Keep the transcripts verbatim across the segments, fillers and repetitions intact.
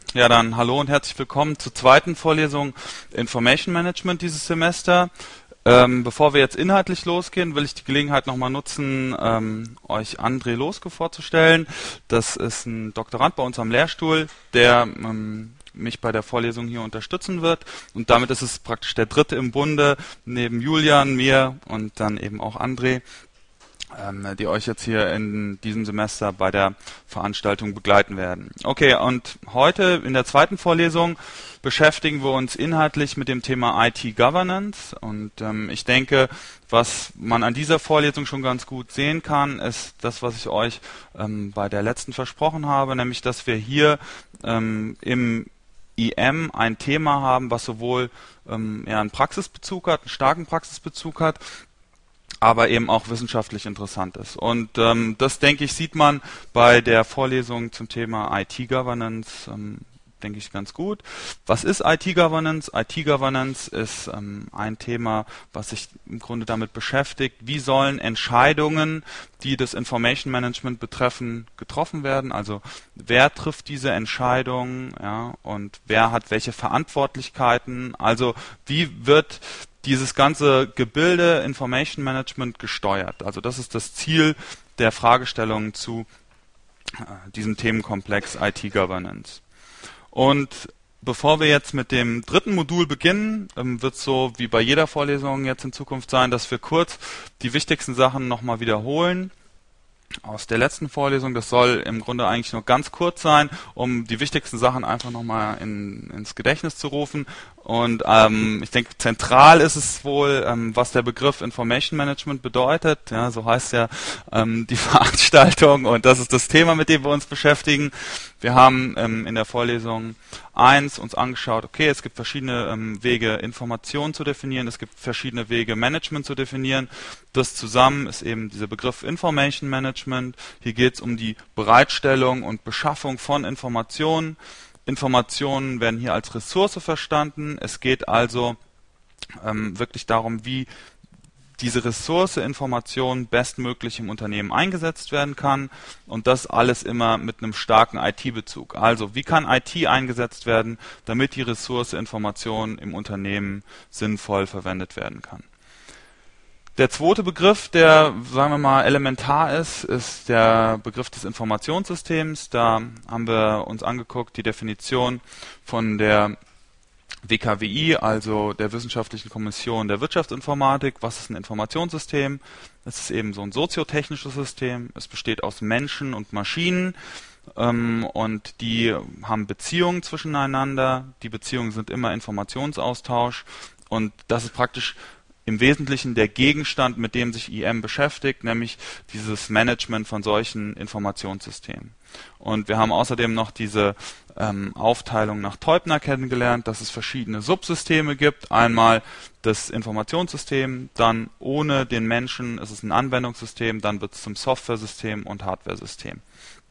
Ja, dann hallo und herzlich willkommen zur zweiten Vorlesung Information Management dieses Semester. Ähm, bevor wir jetzt inhaltlich losgehen, will ich die Gelegenheit nochmal nutzen, ähm, euch André Loske vorzustellen. Das ist ein Doktorand bei uns am Lehrstuhl, der ähm, mich bei der Vorlesung hier unterstützen wird. Und damit ist es praktisch der dritte im Bunde, neben Julian, mir und dann eben auch André, die euch jetzt hier in diesem Semester bei der Veranstaltung begleiten werden. Okay, und heute in der zweiten Vorlesung beschäftigen wir uns inhaltlich mit dem Thema I T Governance. Und ähm, ich denke, was man an dieser Vorlesung schon ganz gut sehen kann, ist das, was ich euch ähm, bei der letzten versprochen habe, nämlich, dass wir hier ähm, im I M ein Thema haben, was sowohl ähm, eher einen Praxisbezug hat, einen starken Praxisbezug hat, aber eben auch wissenschaftlich interessant ist. Und ähm, das, denke ich, sieht man bei der Vorlesung zum Thema I T Governance, ähm, denke ich, ganz gut. Was ist I T Governance? I T Governance ist ähm, ein Thema, was sich im Grunde damit beschäftigt, wie sollen Entscheidungen, die das Information Management betreffen, getroffen werden. Also wer trifft diese Entscheidungen, ja, und wer hat welche Verantwortlichkeiten. Also wie wird dieses ganze Gebilde Information Management gesteuert. Also das ist das Ziel der Fragestellung zu äh, diesem Themenkomplex I T Governance. Und bevor wir jetzt mit dem dritten Modul beginnen, ähm, wird es so wie bei jeder Vorlesung jetzt in Zukunft sein, dass wir kurz die wichtigsten Sachen nochmal wiederholen aus der letzten Vorlesung. Das soll im Grunde eigentlich nur ganz kurz sein, um die wichtigsten Sachen einfach nochmal in, ins Gedächtnis zu rufen. Und ähm, ich denke, zentral ist es wohl, ähm, was der Begriff Information Management bedeutet. Ja, so heißt ja ähm, die Veranstaltung, und das ist das Thema, mit dem wir uns beschäftigen. Wir haben ähm, in der Vorlesung eins uns angeschaut, okay, es gibt verschiedene ähm, Wege, Informationen zu definieren, es gibt verschiedene Wege, Management zu definieren. Das zusammen ist eben dieser Begriff Information Management. Hier geht es um die Bereitstellung und Beschaffung von Informationen. Informationen werden hier als Ressource verstanden. Es geht also ähm, wirklich darum, wie diese Ressource Information bestmöglich im Unternehmen eingesetzt werden kann, und das alles immer mit einem starken I T-Bezug. Also wie kann I T eingesetzt werden, damit die Ressource Information im Unternehmen sinnvoll verwendet werden kann. Der zweite Begriff, der, sagen wir mal, elementar ist, ist der Begriff des Informationssystems. Da haben wir uns angeguckt, die Definition von der W K W I, also der Wissenschaftlichen Kommission der Wirtschaftsinformatik. Was ist ein Informationssystem? Es ist eben so ein soziotechnisches System. Es besteht aus Menschen und Maschinen, ähm, und die haben Beziehungen zwischeneinander. Die Beziehungen sind immer Informationsaustausch, und das ist praktisch im Wesentlichen der Gegenstand, mit dem sich I M beschäftigt, nämlich dieses Management von solchen Informationssystemen. Und wir haben außerdem noch diese ähm, Aufteilung nach Teubner kennengelernt, dass es verschiedene Subsysteme gibt. Einmal das Informationssystem, dann ohne den Menschen ist es ein Anwendungssystem, dann wird es zum Softwaresystem und Hardwaresystem.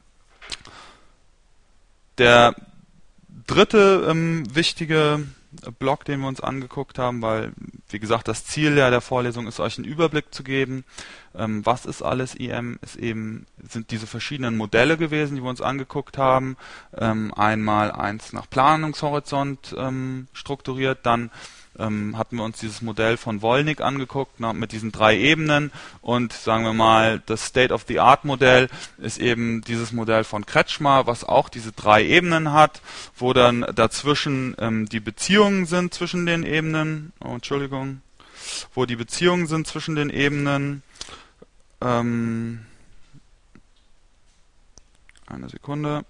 Der dritte ähm, wichtige Block, den wir uns angeguckt haben, weil, wie gesagt, das Ziel ja der Vorlesung ist, euch einen Überblick zu geben. Ähm, was ist alles I M? Ist eben, sind diese verschiedenen Modelle gewesen, die wir uns angeguckt haben. Ähm, einmal eins nach Planungshorizont ähm, strukturiert, dann ähm, hatten wir uns dieses Modell von Wollnick angeguckt, na, mit diesen drei Ebenen, und sagen wir mal, das State-of-the-Art-Modell ist eben dieses Modell von Kretschmer, was auch diese drei Ebenen hat, wo dann dazwischen ähm, die Beziehungen sind zwischen den Ebenen, oh, Entschuldigung, wo die Beziehungen sind zwischen den Ebenen, ähm, eine Sekunde,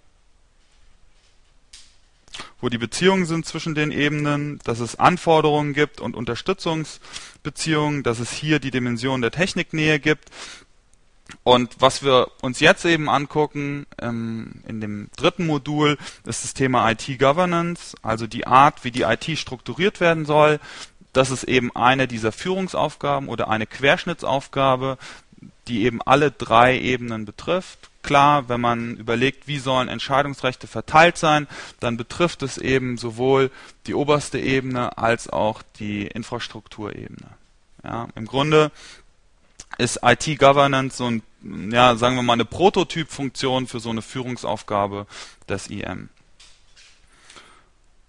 wo die Beziehungen sind zwischen den Ebenen, dass es Anforderungen gibt und Unterstützungsbeziehungen, dass es hier die Dimension der Techniknähe gibt. Und was wir uns jetzt eben angucken, ähm, in dem dritten Modul, ist das Thema I T Governance, also die Art, wie die I T strukturiert werden soll. Das ist eben eine dieser Führungsaufgaben oder eine Querschnittsaufgabe, die eben alle drei Ebenen betrifft. Klar, wenn man überlegt, wie sollen Entscheidungsrechte verteilt sein, dann betrifft es eben sowohl die oberste Ebene als auch die Infrastrukturebene. Ja, im Grunde ist I T Governance so ein, ja, sagen wir mal, eine Prototypfunktion für so eine Führungsaufgabe des I M.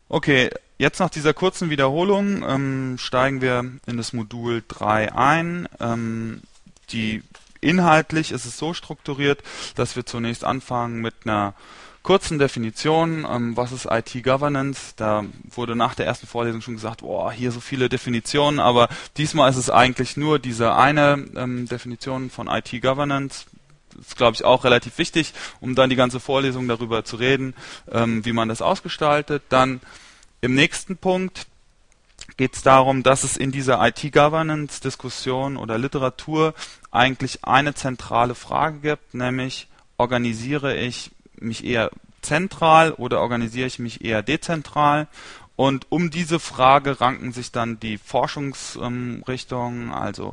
Okay, jetzt nach dieser kurzen Wiederholung ähm, steigen wir in das Modul drei ein. Ähm, die inhaltlich ist es so strukturiert, dass wir zunächst anfangen mit einer kurzen Definition. Ähm, was ist I T Governance? Da wurde nach der ersten Vorlesung schon gesagt, boah, hier so viele Definitionen, aber diesmal ist es eigentlich nur diese eine ähm, Definition von I T Governance. Das ist, glaube ich, auch relativ wichtig, um dann die ganze Vorlesung darüber zu reden, ähm, wie man das ausgestaltet. Dann im nächsten Punkt geht es darum, dass es in dieser I T-Governance-Diskussion oder Literatur eigentlich eine zentrale Frage gibt, nämlich organisiere ich mich eher zentral oder organisiere ich mich eher dezentral? Und um diese Frage ranken sich dann die Forschungsrichtungen, ähm, also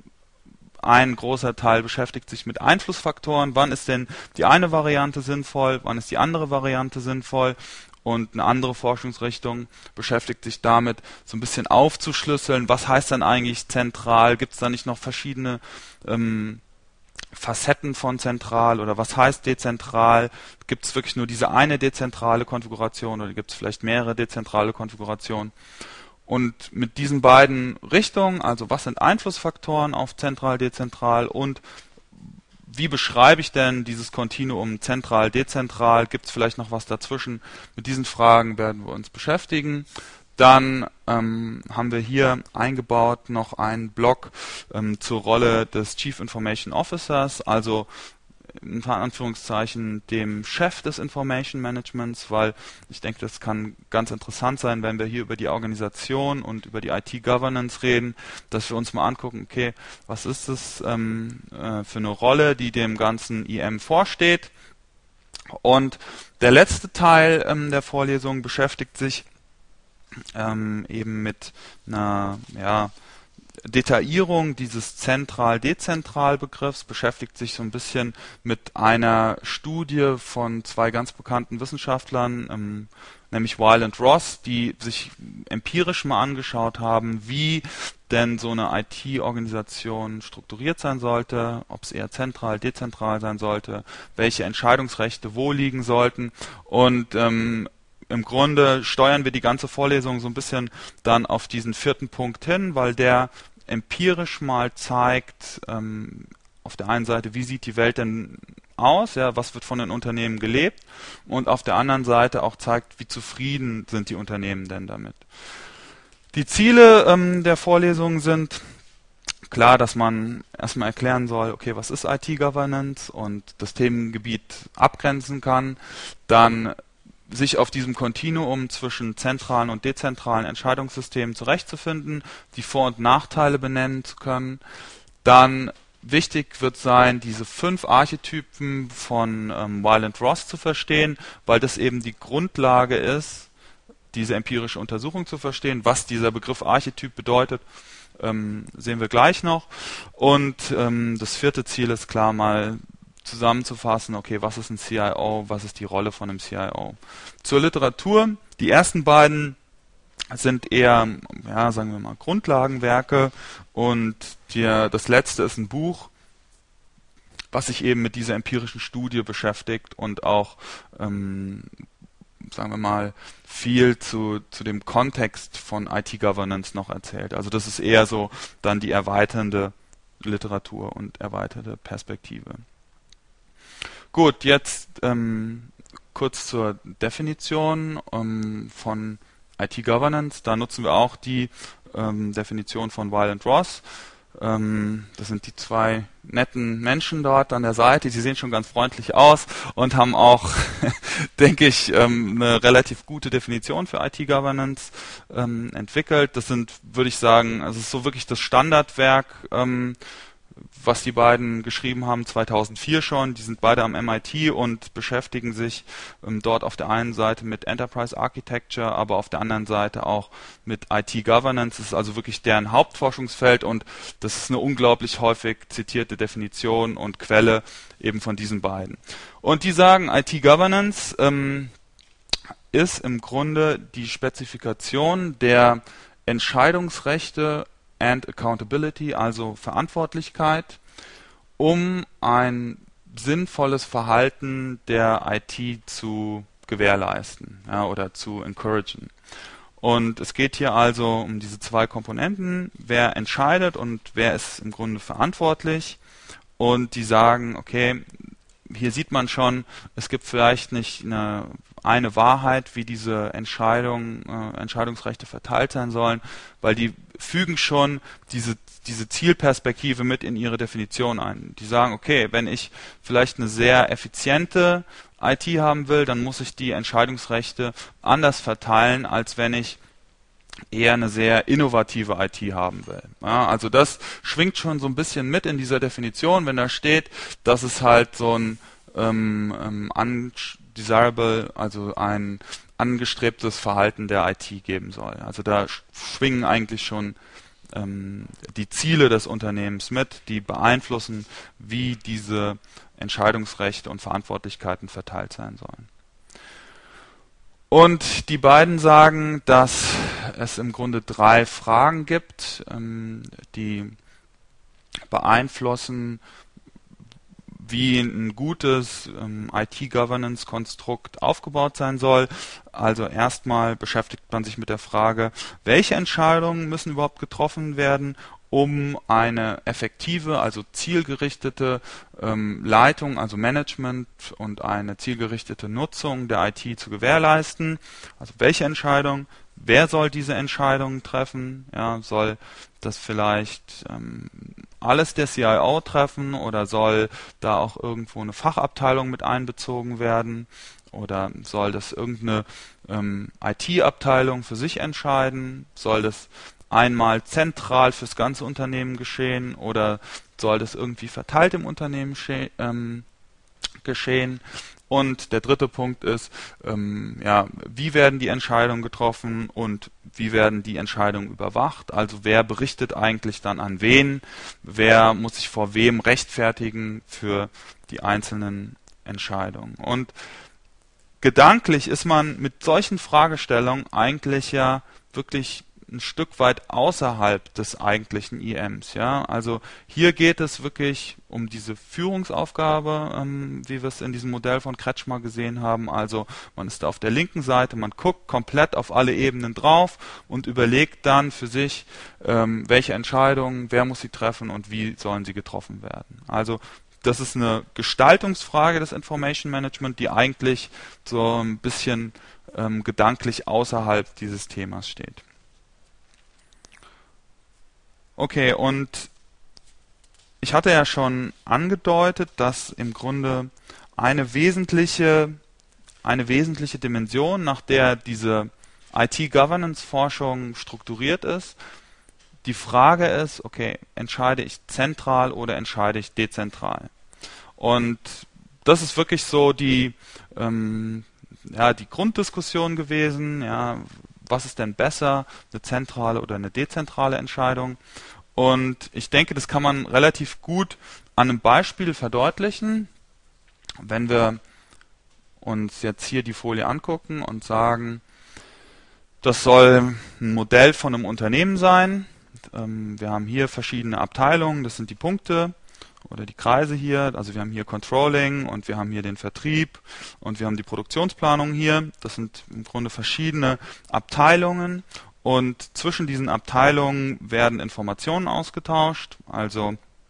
ein großer Teil beschäftigt sich mit Einflussfaktoren. Wann ist denn die eine Variante sinnvoll? Wann ist die andere Variante sinnvoll? Und eine andere Forschungsrichtung beschäftigt sich damit, so ein bisschen aufzuschlüsseln. Was heißt dann eigentlich zentral? Gibt es da nicht noch verschiedene ähm, Facetten von zentral oder was heißt dezentral? Gibt es wirklich nur diese eine dezentrale Konfiguration oder gibt es vielleicht mehrere dezentrale Konfigurationen? Und mit diesen beiden Richtungen, also was sind Einflussfaktoren auf zentral, dezentral und wie beschreibe ich denn dieses Kontinuum zentral, dezentral, gibt es vielleicht noch was dazwischen? Mit diesen Fragen werden wir uns beschäftigen. Dann ähm, haben wir hier eingebaut noch einen Block ähm, zur Rolle des Chief Information Officers, also in Anführungszeichen dem Chef des Information Managements, weil ich denke, das kann ganz interessant sein, wenn wir hier über die Organisation und über die I T-Governance reden, dass wir uns mal angucken, okay, was ist das ähm, äh, für eine Rolle, die dem ganzen I M vorsteht. Und der letzte Teil ähm, der Vorlesung beschäftigt sich ähm, eben mit einer, ja, Detaillierung dieses Zentral-Dezentral-Begriffs, beschäftigt sich so ein bisschen mit einer Studie von zwei ganz bekannten Wissenschaftlern, ähm, nämlich Weil und Ross, die sich empirisch mal angeschaut haben, wie denn so eine I T-Organisation strukturiert sein sollte, ob es eher zentral, dezentral sein sollte, welche Entscheidungsrechte wo liegen sollten. Und ähm, im Grunde steuern wir die ganze Vorlesung so ein bisschen dann auf diesen vierten Punkt hin, weil der empirisch mal zeigt, ähm, auf der einen Seite, wie sieht die Welt denn aus, ja, was wird von den Unternehmen gelebt, und auf der anderen Seite auch zeigt, wie zufrieden sind die Unternehmen denn damit. Die Ziele ähm, der Vorlesung sind klar, dass man erstmal erklären soll, okay, was ist I T-Governance und das Themengebiet abgrenzen kann, dann sich auf diesem Kontinuum zwischen zentralen und dezentralen Entscheidungssystemen zurechtzufinden, die Vor- und Nachteile benennen zu können. Dann wichtig wird sein, diese fünf Archetypen von ähm, Weil und Ross zu verstehen, weil das eben die Grundlage ist, diese empirische Untersuchung zu verstehen. Was dieser Begriff Archetyp bedeutet, ähm, sehen wir gleich noch. Und ähm, das vierte Ziel ist klar mal zusammenzufassen, okay, was ist ein C I O, was ist die Rolle von einem C I O. Zur Literatur, die ersten beiden sind eher, ja, sagen wir mal, Grundlagenwerke, und der, das letzte ist ein Buch, was sich eben mit dieser empirischen Studie beschäftigt und auch, ähm, sagen wir mal, viel zu, zu dem Kontext von I T-Governance noch erzählt. Also das ist eher so dann die erweiternde Literatur und erweiterte Perspektive. Gut, jetzt ähm, kurz zur Definition ähm, von I T-Governance. Da nutzen wir auch die ähm, Definition von Weil und Ross. Ähm, das sind die zwei netten Menschen dort an der Seite. Sie sehen schon ganz freundlich aus und haben auch, denke ich, ähm, eine relativ gute Definition für I T-Governance ähm, entwickelt. Das sind, würde ich sagen, also es ist so wirklich das Standardwerk, ähm, was die beiden geschrieben haben, zweitausendvier schon. Die sind beide am M I T und beschäftigen sich ähm, dort auf der einen Seite mit Enterprise Architecture, aber auf der anderen Seite auch mit I T-Governance. Das ist also wirklich deren Hauptforschungsfeld, und das ist eine unglaublich häufig zitierte Definition und Quelle eben von diesen beiden. Und die sagen, I T-Governance ähm, ist im Grunde die Spezifikation der Entscheidungsrechte and Accountability, also Verantwortlichkeit, um ein sinnvolles Verhalten der I T zu gewährleisten, ja, oder zu encouragen. Und es geht hier also um diese zwei Komponenten, wer entscheidet und wer ist im Grunde verantwortlich. Und die sagen, okay, hier sieht man schon, es gibt vielleicht nicht eine, eine Wahrheit, wie diese Entscheidung, äh, Entscheidungsrechte verteilt sein sollen, weil die fügen schon diese, diese Zielperspektive mit in ihre Definition ein. Die sagen, okay, wenn ich vielleicht eine sehr effiziente I T haben will, dann muss ich die Entscheidungsrechte anders verteilen, als wenn ich eher eine sehr innovative I T haben will. Ja, also das schwingt schon so ein bisschen mit in dieser Definition, wenn da steht, dass es halt so ein ähm, undesirable, also ein angestrebtes Verhalten der I T geben soll. Also da schwingen eigentlich schon ähm, die Ziele des Unternehmens mit, die beeinflussen, wie diese Entscheidungsrechte und Verantwortlichkeiten verteilt sein sollen. Und die beiden sagen, dass es im Grunde drei Fragen gibt, ähm, die beeinflussen, wie ein gutes ähm, I T-Governance-Konstrukt aufgebaut sein soll. Also erstmal beschäftigt man sich mit der Frage, welche Entscheidungen müssen überhaupt getroffen werden, um eine effektive, also zielgerichtete ähm, Leitung, also Management und eine zielgerichtete Nutzung der I T zu gewährleisten. Also welche Entscheidung, wer soll diese Entscheidungen treffen? Ja, soll das vielleicht ähm, alles der C I O treffen oder soll da auch irgendwo eine Fachabteilung mit einbezogen werden? Oder soll das irgendeine ähm, I T-Abteilung für sich entscheiden? Soll das einmal zentral fürs ganze Unternehmen geschehen oder soll das irgendwie verteilt im Unternehmen ähm, geschehen? Und der dritte Punkt ist, ähm, ja, wie werden die Entscheidungen getroffen und wie werden die Entscheidungen überwacht? Also wer berichtet eigentlich dann an wen? Wer muss sich vor wem rechtfertigen für die einzelnen Entscheidungen? Und gedanklich ist man mit solchen Fragestellungen eigentlich ja wirklich ein Stück weit außerhalb des eigentlichen I Ms. Ja? Also hier geht es wirklich um diese Führungsaufgabe, ähm, wie wir es in diesem Modell von Kretschmer gesehen haben. Also man ist da auf der linken Seite, man guckt komplett auf alle Ebenen drauf und überlegt dann für sich, ähm, welche Entscheidungen, wer muss sie treffen und wie sollen sie getroffen werden. Also das ist eine Gestaltungsfrage des Information Management, die eigentlich so ein bisschen ähm, gedanklich außerhalb dieses Themas steht. Okay, und ich hatte ja schon angedeutet, dass im Grunde eine wesentliche, eine wesentliche Dimension, nach der diese I T-Governance-Forschung strukturiert ist, die Frage ist, okay, entscheide ich zentral oder entscheide ich dezentral? Und das ist wirklich so die, ähm, ja, die Grunddiskussion gewesen, ja, was ist denn besser, eine zentrale oder eine dezentrale Entscheidung? Und ich denke, das kann man relativ gut an einem Beispiel verdeutlichen, wenn wir uns jetzt hier die Folie angucken und sagen, das soll ein Modell von einem Unternehmen sein. Ähm, wir haben hier verschiedene Abteilungen, das sind die Punkte oder die Kreise hier, also wir haben hier Controlling und wir haben hier den Vertrieb und wir haben die Produktionsplanung hier. Das sind im Grunde verschiedene Abteilungen und zwischen diesen Abteilungen werden Informationen ausgetauscht. Also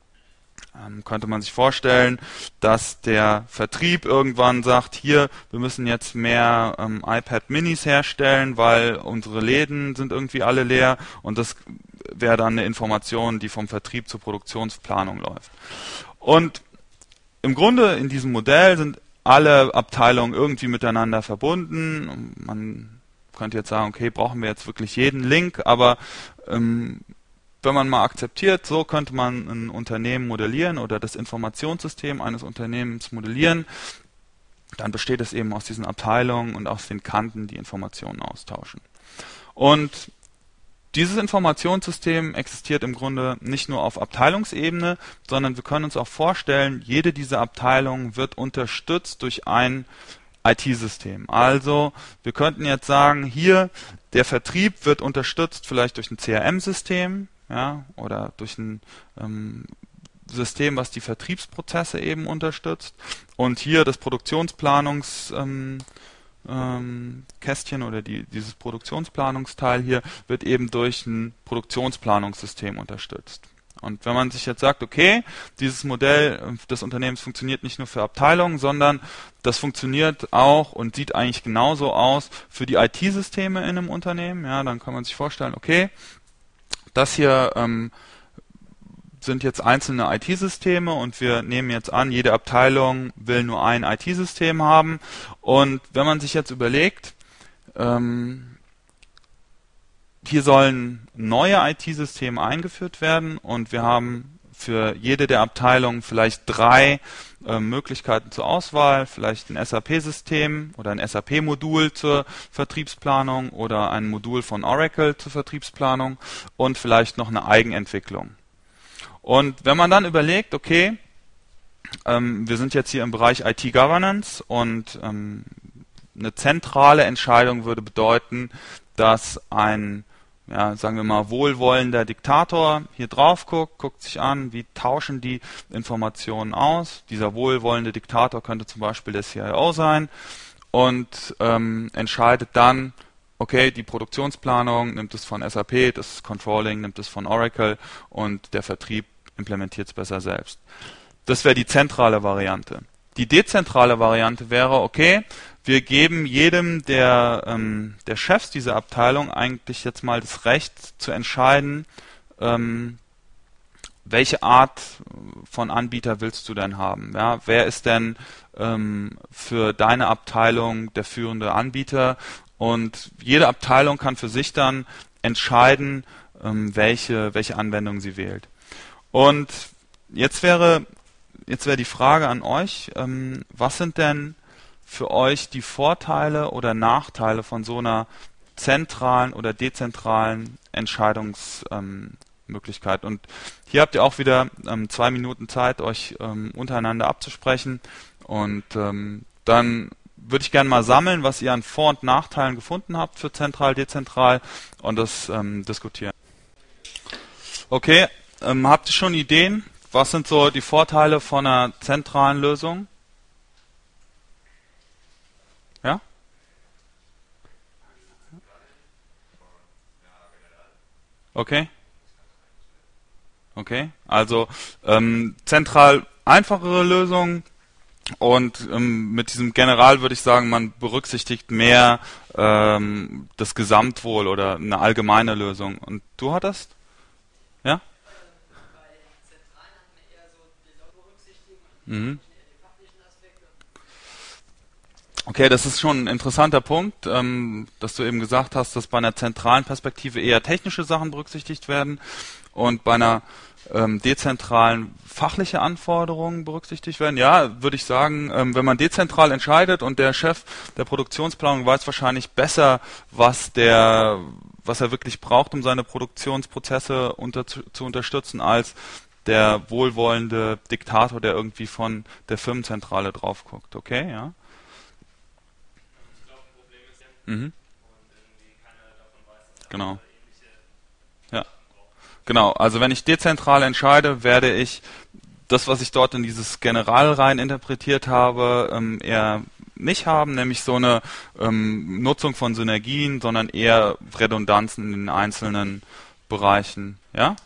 ähm, könnte man sich vorstellen, dass der Vertrieb irgendwann sagt, hier, wir müssen jetzt mehr ähm, iPad Minis herstellen, weil unsere Läden sind irgendwie alle leer und das wäre dann eine Information, die vom Vertrieb zur Produktionsplanung läuft. Und im Grunde in diesem Modell sind alle Abteilungen irgendwie miteinander verbunden. Man könnte jetzt sagen, okay, brauchen wir jetzt wirklich jeden Link, aber ähm, wenn man mal akzeptiert, so könnte man ein Unternehmen modellieren oder das Informationssystem eines Unternehmens modellieren, dann besteht es eben aus diesen Abteilungen und aus den Kanten, die Informationen austauschen. Und dieses Informationssystem existiert im Grunde nicht nur auf Abteilungsebene, sondern wir können uns auch vorstellen, jede dieser Abteilungen wird unterstützt durch ein I T-System. Also wir könnten jetzt sagen, hier der Vertrieb wird unterstützt vielleicht durch ein C R M-System, ja, oder durch ein ähm, System, was die Vertriebsprozesse eben unterstützt. Und hier das Produktionsplanungs ähm, ähm, Kästchen oder die, dieses Produktionsplanungsteil hier wird eben durch ein Produktionsplanungssystem unterstützt. Und wenn man sich jetzt sagt, okay, dieses Modell des Unternehmens funktioniert nicht nur für Abteilungen, sondern das funktioniert auch und sieht eigentlich genauso aus für die I T-Systeme in einem Unternehmen, ja, dann kann man sich vorstellen, okay, das hier ähm, sind jetzt einzelne I T-Systeme und wir nehmen jetzt an, jede Abteilung will nur ein I T-System haben. Und wenn man sich jetzt überlegt, ähm, hier sollen neue I T-Systeme eingeführt werden und wir haben für jede der Abteilungen vielleicht drei äh, Möglichkeiten zur Auswahl, vielleicht ein S A P-System oder ein S A P-Modul zur Vertriebsplanung oder ein Modul von Oracle zur Vertriebsplanung und vielleicht noch eine Eigenentwicklung. Und wenn man dann überlegt, okay, ähm, wir sind jetzt hier im Bereich I T Governance und ähm, eine zentrale Entscheidung würde bedeuten, dass ein, ja, sagen wir mal, wohlwollender Diktator hier drauf guckt, guckt sich an, wie tauschen die Informationen aus. Dieser wohlwollende Diktator könnte zum Beispiel der C I O sein und ähm, entscheidet dann, okay, die Produktionsplanung nimmt es von S A P, das Controlling nimmt es von Oracle und der Vertrieb implementiert es besser selbst. Das wäre die zentrale Variante. Die dezentrale Variante wäre, okay, wir geben jedem der, ähm, der Chefs dieser Abteilung eigentlich jetzt mal das Recht zu entscheiden, ähm, welche Art von Anbieter willst du denn haben? Ja, wer ist denn ähm, für deine Abteilung der führende Anbieter? Und jede Abteilung kann für sich dann entscheiden, ähm, welche, welche Anwendung sie wählt. Und jetzt wäre, jetzt wäre die Frage an euch, ähm, was sind denn für euch die Vorteile oder Nachteile von so einer zentralen oder dezentralen Entscheidungsmöglichkeit? Ähm, Und hier habt ihr auch wieder ähm, zwei Minuten Zeit, euch ähm, untereinander abzusprechen. Und ähm, dann würde ich gerne mal sammeln, was ihr an Vor- und Nachteilen gefunden habt für zentral, dezentral und das ähm, diskutieren. Okay, ähm, habt ihr schon Ideen? Was sind so die Vorteile von einer zentralen Lösung? Ja? Okay. Okay. Also ähm, zentral einfachere Lösungen und ähm, mit diesem General würde ich sagen, man berücksichtigt mehr ähm, das Gesamtwohl oder eine allgemeine Lösung. Und du hattest? Ja? Mhm. Okay, das ist schon ein interessanter Punkt, ähm, dass du eben gesagt hast, dass bei einer zentralen Perspektive eher technische Sachen berücksichtigt werden und bei einer ähm, dezentralen fachliche Anforderungen berücksichtigt werden. Ja, würde ich sagen, ähm, wenn man dezentral entscheidet und der Chef der Produktionsplanung weiß wahrscheinlich besser, was der, was er wirklich braucht, um seine Produktionsprozesse unter, zu, zu unterstützen, als der wohlwollende Diktator, der irgendwie von der Firmenzentrale drauf guckt. Okay, ja. Mhm. Genau. Ja. Genau. Also wenn ich dezentral entscheide, werde ich das, was ich dort in dieses General rein interpretiert habe, ähm, eher nicht haben, nämlich so eine ähm, Nutzung von Synergien, sondern eher Redundanzen in den einzelnen Bereichen. Ja?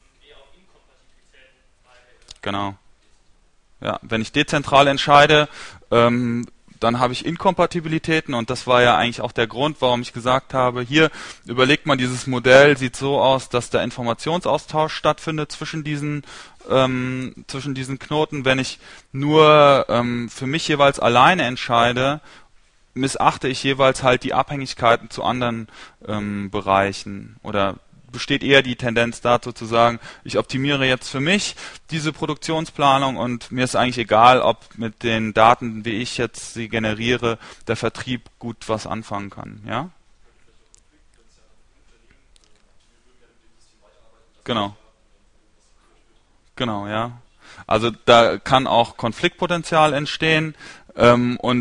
Genau. Ja. Wenn ich dezentral entscheide, ähm, dann habe ich Inkompatibilitäten und das war ja eigentlich auch der Grund, warum ich gesagt habe, hier überlegt man, dieses Modell sieht so aus, dass der Informationsaustausch stattfindet zwischen diesen ähm, zwischen diesen Knoten. Wenn ich nur ähm, für mich jeweils alleine entscheide, missachte ich jeweils halt die Abhängigkeiten zu anderen ähm, Bereichen oder besteht eher die Tendenz dazu zu sagen, ich optimiere jetzt für mich diese Produktionsplanung und mir ist eigentlich egal, ob mit den Daten, wie ich jetzt sie generiere, der Vertrieb gut was anfangen kann. Ja? Genau. Genau, ja. Also da kann auch Konfliktpotenzial entstehen ähm, und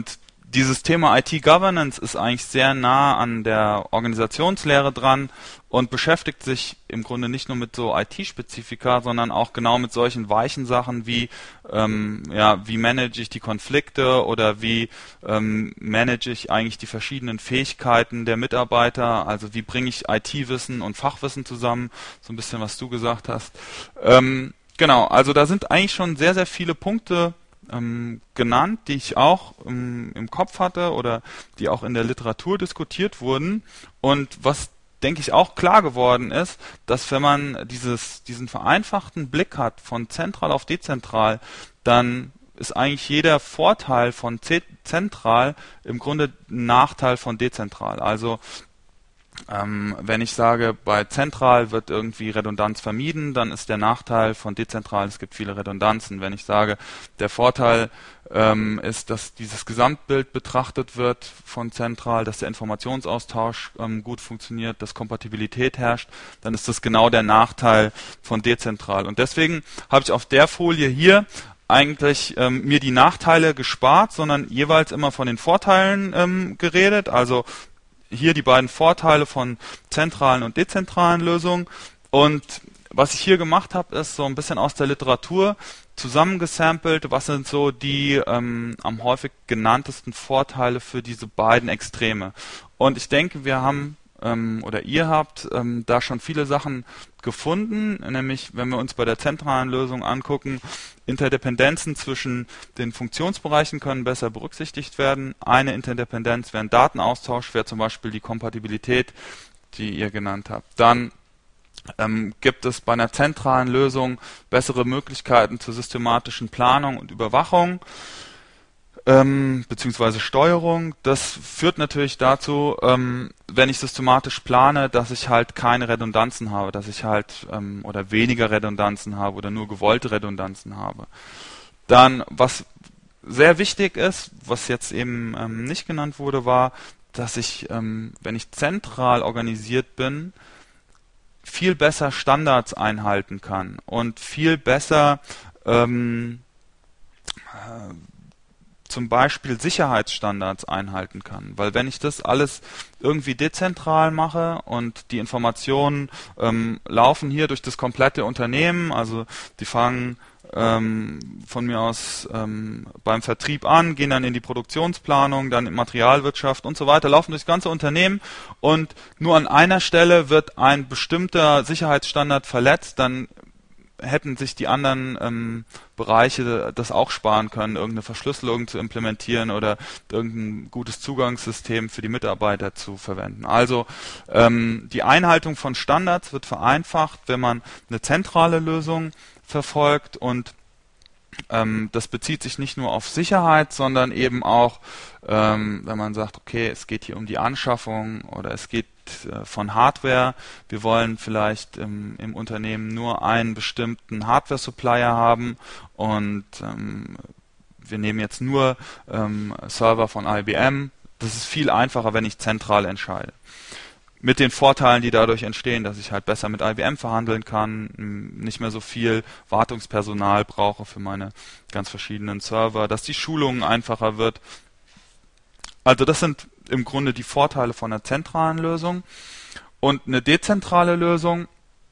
dieses Thema I T-Governance ist eigentlich sehr nah an der Organisationslehre dran und beschäftigt sich im Grunde nicht nur mit so I T-Spezifika, sondern auch genau mit solchen weichen Sachen wie, ähm, ja, wie manage ich die Konflikte oder wie ähm, manage ich eigentlich die verschiedenen Fähigkeiten der Mitarbeiter, also wie bringe ich I T-Wissen und Fachwissen zusammen, so ein bisschen, was du gesagt hast. Ähm, genau, also da sind eigentlich schon sehr, sehr viele Punkte Ähm, genannt, die ich auch ähm, im Kopf hatte oder die auch in der Literatur diskutiert wurden. Und was, denke ich, auch klar geworden ist, dass wenn man dieses, diesen vereinfachten Blick hat von zentral auf dezentral, dann ist eigentlich jeder Vorteil von zentral im Grunde ein Nachteil von dezentral. Also Ähm, wenn ich sage, bei zentral wird irgendwie Redundanz vermieden, dann ist der Nachteil von dezentral, es gibt viele Redundanzen. Wenn ich sage, der Vorteil ähm, ist, dass dieses Gesamtbild betrachtet wird von zentral, dass der Informationsaustausch ähm, gut funktioniert, dass Kompatibilität herrscht, dann ist das genau der Nachteil von dezentral. Und deswegen habe ich auf der Folie hier eigentlich ähm, mir die Nachteile gespart, sondern jeweils immer von den Vorteilen ähm, geredet. Also hier die beiden Vorteile von zentralen und dezentralen Lösungen. Und was ich hier gemacht habe, ist so ein bisschen aus der Literatur zusammengesampelt, was sind so die ähm, am häufig genanntesten Vorteile für diese beiden Extreme. Und ich denke, wir haben ähm, oder ihr habt ähm, da schon viele Sachen gefunden, nämlich wenn wir uns bei der zentralen Lösung angucken, Interdependenzen zwischen den Funktionsbereichen können besser berücksichtigt werden. Eine Interdependenz wäre ein Datenaustausch, wäre zum Beispiel die Kompatibilität, die ihr genannt habt. Dann ähm, gibt es bei einer zentralen Lösung bessere Möglichkeiten zur systematischen Planung und Überwachung ähm, beziehungsweise Steuerung. Das führt natürlich dazu, ähm, wenn ich systematisch plane, dass ich halt keine Redundanzen habe, dass ich halt ähm, oder weniger Redundanzen habe oder nur gewollte Redundanzen habe. Dann, was sehr wichtig ist, was jetzt eben ähm, nicht genannt wurde, war, dass ich, ähm, wenn ich zentral organisiert bin, viel besser Standards einhalten kann und viel besser ähm, äh, zum Beispiel Sicherheitsstandards einhalten kann. Weil wenn ich das alles irgendwie dezentral mache und die Informationen ähm, laufen hier durch das komplette Unternehmen, also die fangen ähm, von mir aus ähm, beim Vertrieb an, gehen dann in die Produktionsplanung, dann in Materialwirtschaft und so weiter, laufen durchs ganze Unternehmen und nur an einer Stelle wird ein bestimmter Sicherheitsstandard verletzt, dann hätten sich die anderen ähm, Bereiche das auch sparen können, irgendeine Verschlüsselung zu implementieren oder irgendein gutes Zugangssystem für die Mitarbeiter zu verwenden. Also ähm, die Einhaltung von Standards wird vereinfacht, wenn man eine zentrale Lösung verfolgt und ähm, das bezieht sich nicht nur auf Sicherheit, sondern eben auch, ähm, wenn man sagt, okay, es geht hier um die Anschaffung oder es geht äh, von Hardware. Wir wollen vielleicht im, im Unternehmen nur einen bestimmten Hardware-Supplier haben und ähm, wir nehmen jetzt nur ähm, Server von I B M. Das ist viel einfacher, wenn ich zentral entscheide. Mit den Vorteilen, die dadurch entstehen, dass ich halt besser mit I B M verhandeln kann, nicht mehr so viel Wartungspersonal brauche für meine ganz verschiedenen Server, dass die Schulung einfacher wird. Also das sind im Grunde die Vorteile von einer zentralen Lösung. Und eine dezentrale Lösung,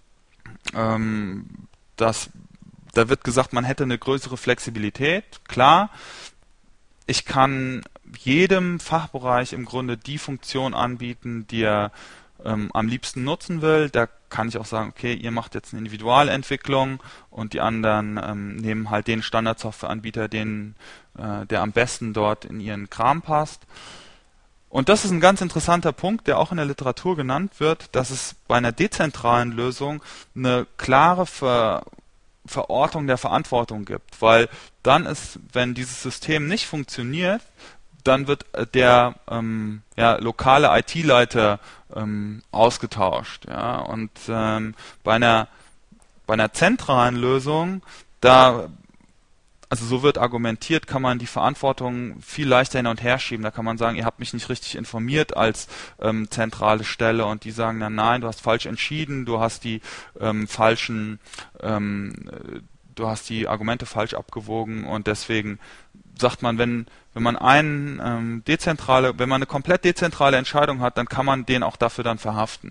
ähm, das, da wird gesagt, man hätte eine größere Flexibilität. Klar, ich kann jedem Fachbereich im Grunde die Funktion anbieten, die er ähm, am liebsten nutzen will. Da kann ich auch sagen, okay, ihr macht jetzt eine Individualentwicklung und die anderen ähm, nehmen halt den Standardsoftwareanbieter, den, äh, der am besten dort in ihren Kram passt. Und das ist ein ganz interessanter Punkt, der auch in der Literatur genannt wird, dass es bei einer dezentralen Lösung eine klare Ver Verortung der Verantwortung gibt, weil dann ist, wenn dieses System nicht funktioniert, dann wird der ähm, ja, lokale I T-Leiter ähm, ausgetauscht. Ja? Und ähm, bei einer bei einer zentralen Lösung, da also so wird argumentiert, kann man die Verantwortung viel leichter hin und her schieben. Da kann man sagen, ihr habt mich nicht richtig informiert als ähm, zentrale Stelle und die sagen dann, nein, du hast falsch entschieden, du hast die ähm, falschen, ähm, du hast die Argumente falsch abgewogen und deswegen sagt man, wenn wenn man einen ähm, dezentrale, wenn man eine komplett dezentrale Entscheidung hat, dann kann man den auch dafür dann verhaften.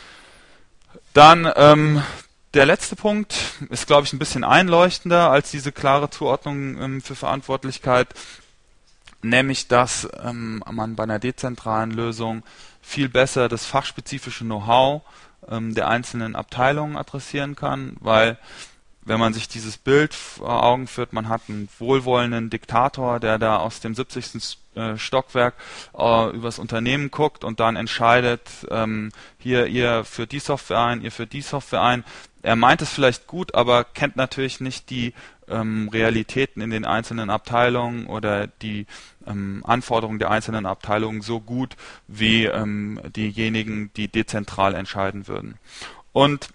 Dann ähm, der letzte Punkt ist, glaube ich, ein bisschen einleuchtender als diese klare Zuordnung ähm, für Verantwortlichkeit, nämlich dass ähm, man bei einer dezentralen Lösung viel besser das fachspezifische Know-how ähm, der einzelnen Abteilungen adressieren kann, weil wenn man sich dieses Bild vor Augen führt, man hat einen wohlwollenden Diktator, der da aus dem siebzigsten Stockwerk äh, übers Unternehmen guckt und dann entscheidet, ähm, hier, ihr führt die Software ein, ihr führt die Software ein. Er meint es vielleicht gut, aber kennt natürlich nicht die ähm, Realitäten in den einzelnen Abteilungen oder die ähm, Anforderungen der einzelnen Abteilungen so gut wie ähm, diejenigen, die dezentral entscheiden würden. Und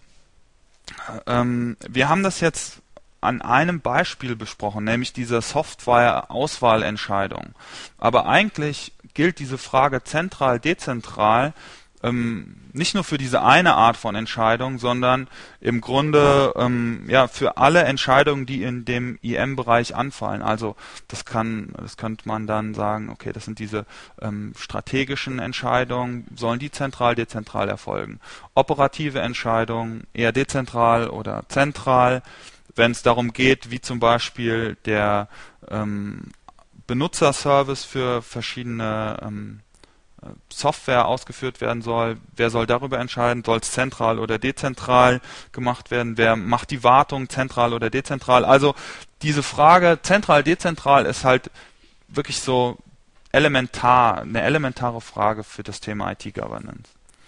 Ähm, wir haben das jetzt an einem Beispiel besprochen, nämlich dieser Software-Auswahlentscheidung. Aber eigentlich gilt diese Frage zentral, dezentral ähm, nicht nur für diese eine Art von Entscheidung, sondern im Grunde ähm, ja für alle Entscheidungen, die in dem I M-Bereich anfallen. Also das kann, das könnte man dann sagen, okay, das sind diese ähm, strategischen Entscheidungen, sollen die zentral, dezentral erfolgen? Operative Entscheidungen eher dezentral oder zentral, wenn es darum geht, wie zum Beispiel der ähm, Benutzerservice für verschiedene ähm, Software ausgeführt werden soll. Wer soll darüber entscheiden? Soll es zentral oder dezentral gemacht werden? Wer macht die Wartung zentral oder dezentral? Also diese Frage zentral, dezentral ist halt wirklich so elementar, eine elementare Frage für das Thema I T-Governance.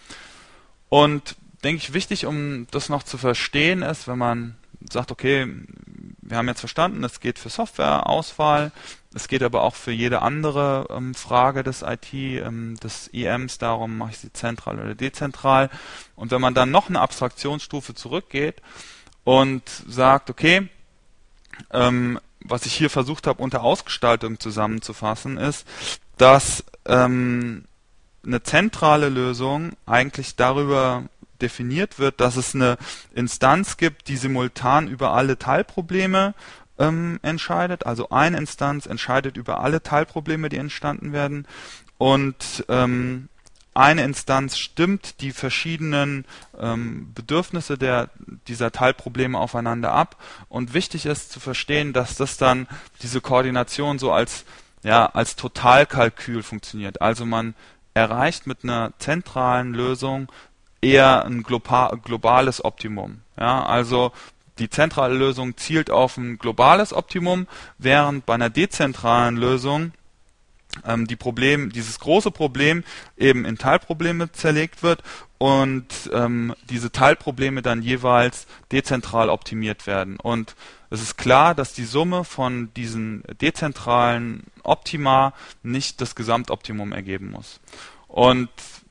Und denke ich, wichtig, um das noch zu verstehen, ist, wenn man sagt, okay, wir haben jetzt verstanden, es geht für Softwareauswahl, es geht aber auch für jede andere ähm, Frage des I T, ähm, des I Ms darum, mache ich sie zentral oder dezentral. Und wenn man dann noch eine Abstraktionsstufe zurückgeht und sagt, okay, ähm, was ich hier versucht habe, unter Ausgestaltung zusammenzufassen, ist, dass ähm, eine zentrale Lösung eigentlich darüber definiert wird, dass es eine Instanz gibt, die simultan über alle Teilprobleme ähm, entscheidet. Also eine Instanz entscheidet über alle Teilprobleme, die entstanden werden. Und ähm, eine Instanz stimmt die verschiedenen ähm, Bedürfnisse der, dieser Teilprobleme aufeinander ab. Und wichtig ist zu verstehen, dass das dann diese Koordination so als, ja, als Totalkalkül funktioniert. Also man erreicht mit einer zentralen Lösung eher ein globales Optimum. Ja, also die zentrale Lösung zielt auf ein globales Optimum, während bei einer dezentralen Lösung ähm, die Problem, dieses große Problem eben in Teilprobleme zerlegt wird und ähm, diese Teilprobleme dann jeweils dezentral optimiert werden. Und es ist klar, dass die Summe von diesen dezentralen Optima nicht das Gesamtoptimum ergeben muss. Und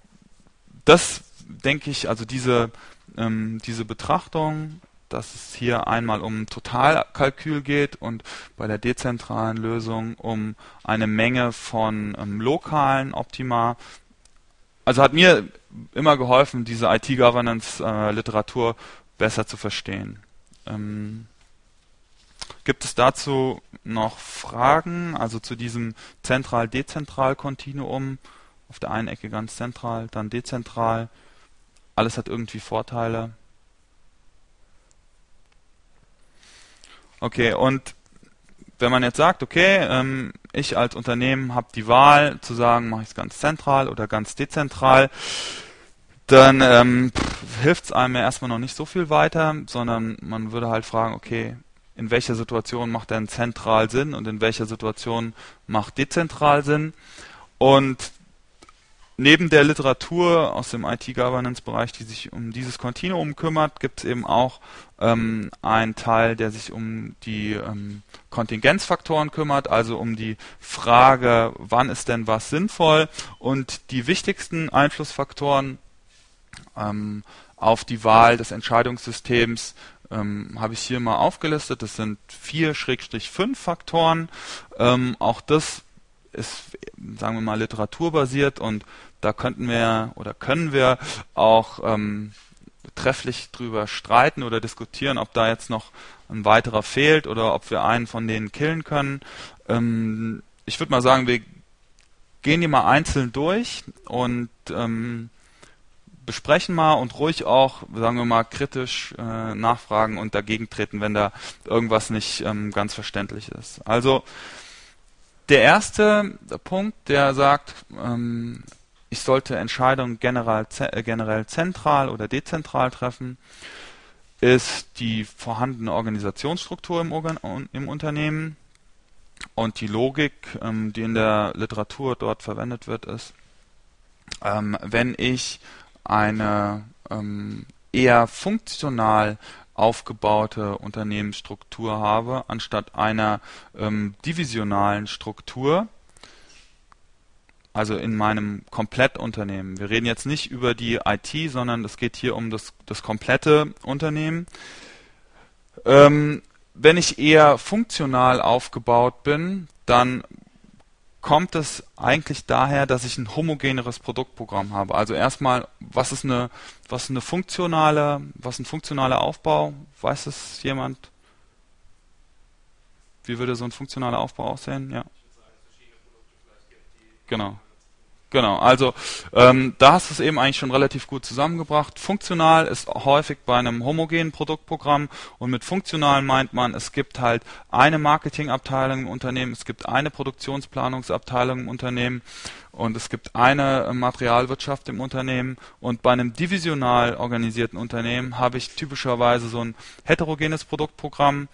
das denke ich, also diese, ähm, diese Betrachtung, dass es hier einmal um Totalkalkül geht und bei der dezentralen Lösung um eine Menge von ähm, lokalen Optima. Also hat mir immer geholfen, diese I T-Governance-Literatur äh, besser zu verstehen. Ähm, gibt es dazu noch Fragen, also zu diesem zentral-dezentral-Kontinuum? Auf der einen Ecke ganz zentral, dann dezentral. Alles hat irgendwie Vorteile. Okay, und wenn man jetzt sagt, okay, ähm, ich als Unternehmen habe die Wahl zu sagen, mache ich es ganz zentral oder ganz dezentral, dann ähm, hilft es einem ja erstmal noch nicht so viel weiter, sondern man würde halt fragen, okay, in welcher Situation macht denn zentral Sinn und in welcher Situation macht dezentral Sinn? Und neben der Literatur aus dem I T-Governance-Bereich, die sich um dieses Kontinuum kümmert, gibt es eben auch ähm, einen Teil, der sich um die ähm, Kontingenzfaktoren kümmert, also um die Frage, wann ist denn was sinnvoll, und die wichtigsten Einflussfaktoren ähm, auf die Wahl des Entscheidungssystems ähm, habe ich hier mal aufgelistet. Das sind vier Schrägstrich fünf Faktoren. Ähm, auch das ist, sagen wir mal, literaturbasiert, und da könnten wir oder können wir auch ähm, trefflich drüber streiten oder diskutieren, ob da jetzt noch ein weiterer fehlt oder ob wir einen von denen killen können. Ähm, ich würde mal sagen, wir gehen die mal einzeln durch und ähm, besprechen mal und ruhig auch, sagen wir mal, kritisch äh, nachfragen und dagegen treten, wenn da irgendwas nicht ähm, ganz verständlich ist. Also der erste Punkt, der sagt, ähm, ich sollte Entscheidungen generell, äh, generell zentral oder dezentral treffen, ist die vorhandene Organisationsstruktur im, Organ im Unternehmen. Und die Logik, ähm, die in der Literatur dort verwendet wird, ist, ähm, wenn ich eine ähm, eher funktional aufgebaute Unternehmensstruktur habe, anstatt einer ähm, divisionalen Struktur, also in meinem Komplettunternehmen. Wir reden jetzt nicht über die I T, sondern es geht hier um das, das komplette Unternehmen. Ähm, wenn ich eher funktional aufgebaut bin, dann kommt es eigentlich daher, dass ich ein homogeneres Produktprogramm habe. Also erstmal, was ist eine, was ist eine funktionale, was ist ein funktionaler Aufbau? Weiß es jemand? Wie würde so ein funktionaler Aufbau aussehen? Ja. Genau. Genau, also ähm, da hast du es eben eigentlich schon relativ gut zusammengebracht. Funktional ist häufig bei einem homogenen Produktprogramm und mit funktional meint man, es gibt halt eine Marketingabteilung im Unternehmen, es gibt eine Produktionsplanungsabteilung im Unternehmen und es gibt eine äh, Materialwirtschaft im Unternehmen und bei einem divisional organisierten Unternehmen habe ich typischerweise so ein heterogenes Produktprogramm,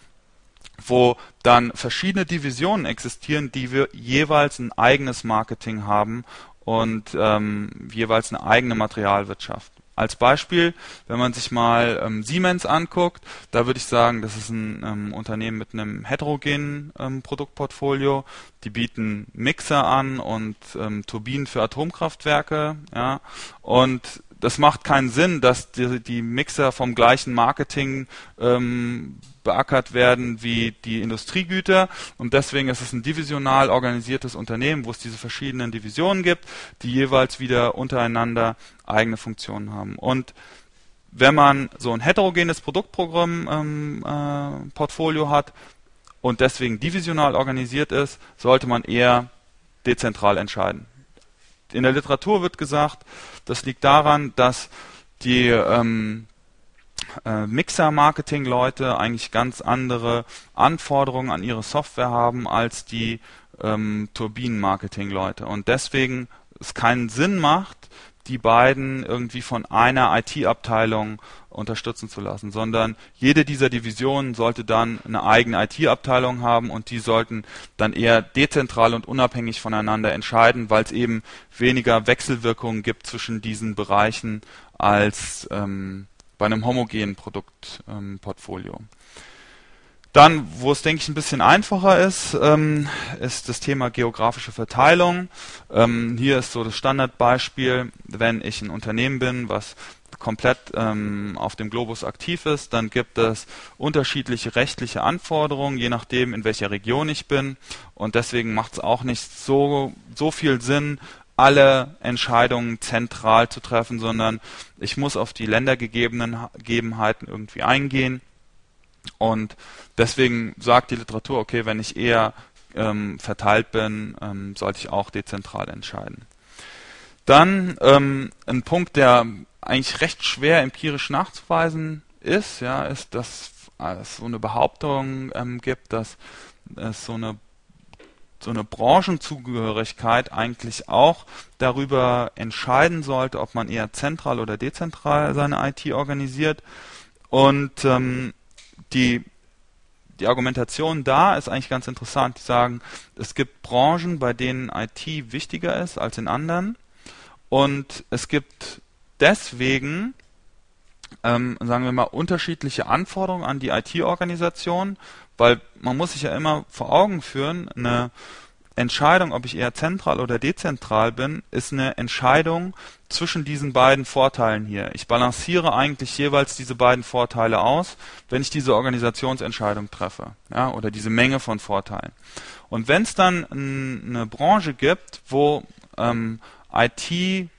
wo dann verschiedene Divisionen existieren, die wir jeweils ein eigenes Marketing haben und ähm, jeweils eine eigene Materialwirtschaft. Als Beispiel, wenn man sich mal ähm, Siemens anguckt, da würde ich sagen, das ist ein ähm, Unternehmen mit einem heterogenen ähm, Produktportfolio. Die bieten Mixer an und ähm, Turbinen für Atomkraftwerke, ja, und das macht keinen Sinn, dass die, die Mixer vom gleichen Marketing ähm, beackert werden wie die Industriegüter und deswegen ist es ein divisional organisiertes Unternehmen, wo es diese verschiedenen Divisionen gibt, die jeweils wieder untereinander eigene Funktionen haben. Und wenn man so ein heterogenes Produktprogramm ähm, äh, Portfolio hat und deswegen divisional organisiert ist, sollte man eher dezentral entscheiden. In der Literatur wird gesagt, das liegt daran, dass die ähm, äh, Mixer-Marketing-Leute eigentlich ganz andere Anforderungen an ihre Software haben als die ähm, Turbinen-Marketing-Leute. Und deswegen es keinen Sinn macht, die beiden irgendwie von einer I T-Abteilung unterstützen zu lassen, sondern jede dieser Divisionen sollte dann eine eigene I T-Abteilung haben und die sollten dann eher dezentral und unabhängig voneinander entscheiden, weil es eben weniger Wechselwirkungen gibt zwischen diesen Bereichen als ähm, bei einem homogenen Produktportfolio. Ähm, Dann, wo es, denke ich, ein bisschen einfacher ist, ähm, ist das Thema geografische Verteilung. Ähm, hier ist so das Standardbeispiel, wenn ich ein Unternehmen bin, was komplett ähm, auf dem Globus aktiv ist, dann gibt es unterschiedliche rechtliche Anforderungen, je nachdem, in welcher Region ich bin. Und deswegen macht es auch nicht so, so viel Sinn, alle Entscheidungen zentral zu treffen, sondern ich muss auf die Ländergegebenheiten irgendwie eingehen. Und deswegen sagt die Literatur, okay, wenn ich eher ähm, verteilt bin, ähm, sollte ich auch dezentral entscheiden. Dann ähm, ein Punkt, der eigentlich recht schwer empirisch nachzuweisen ist, ja, ist, dass es so eine Behauptung ähm, gibt, dass es so eine so eine Branchenzugehörigkeit eigentlich auch darüber entscheiden sollte, ob man eher zentral oder dezentral seine I T organisiert. Und ähm, Die, die Argumentation da ist eigentlich ganz interessant. Die sagen, es gibt Branchen, bei denen I T wichtiger ist als in anderen. Und es gibt deswegen, ähm, sagen wir mal, unterschiedliche Anforderungen an die I T-Organisation, weil man muss sich ja immer vor Augen führen, eine Entscheidung, ob ich eher zentral oder dezentral bin, ist eine Entscheidung zwischen diesen beiden Vorteilen hier. Ich balanciere eigentlich jeweils diese beiden Vorteile aus, wenn ich diese Organisationsentscheidung treffe, ja, oder diese Menge von Vorteilen. Und wenn es dann n, eine Branche gibt, wo ähm, I T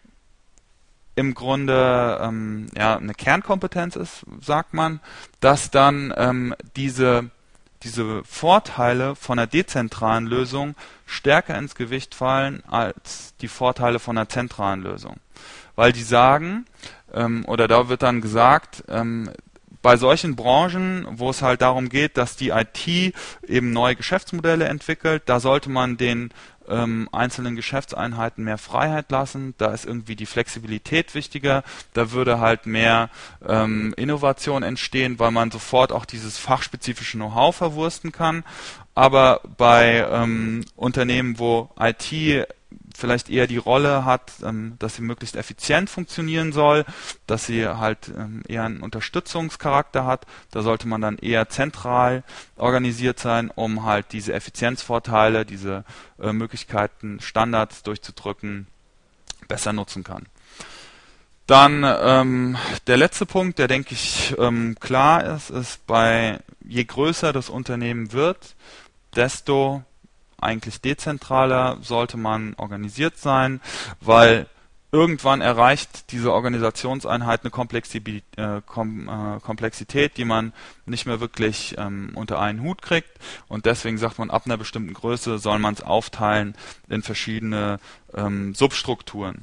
im Grunde ähm, ja, eine Kernkompetenz ist, sagt man, dass dann ähm, diese diese Vorteile von einer dezentralen Lösung stärker ins Gewicht fallen als die Vorteile von einer zentralen Lösung. Weil die sagen, ähm, oder da wird dann gesagt, ähm, bei solchen Branchen, wo es halt darum geht, dass die I T eben neue Geschäftsmodelle entwickelt, da sollte man den ähm, einzelnen Geschäftseinheiten mehr Freiheit lassen. Da ist irgendwie die Flexibilität wichtiger. Da würde halt mehr ähm, Innovation entstehen, weil man sofort auch dieses fachspezifische Know-how verwursten kann. Aber bei ähm, Unternehmen, wo I T vielleicht eher die Rolle hat, ähm, dass sie möglichst effizient funktionieren soll, dass sie halt ähm, eher einen Unterstützungscharakter hat. Da sollte man dann eher zentral organisiert sein, um halt diese Effizienzvorteile, diese äh, Möglichkeiten, Standards durchzudrücken, besser nutzen kann. Dann ähm, der letzte Punkt, der denke ich ähm, klar ist, ist bei je größer das Unternehmen wird, desto eigentlich dezentraler sollte man organisiert sein, weil irgendwann erreicht diese Organisationseinheit eine Komplexität, äh, Kom äh, Komplexität, die man nicht mehr wirklich ähm, unter einen Hut kriegt, und deswegen sagt man, ab einer bestimmten Größe soll man es aufteilen in verschiedene ähm, Substrukturen.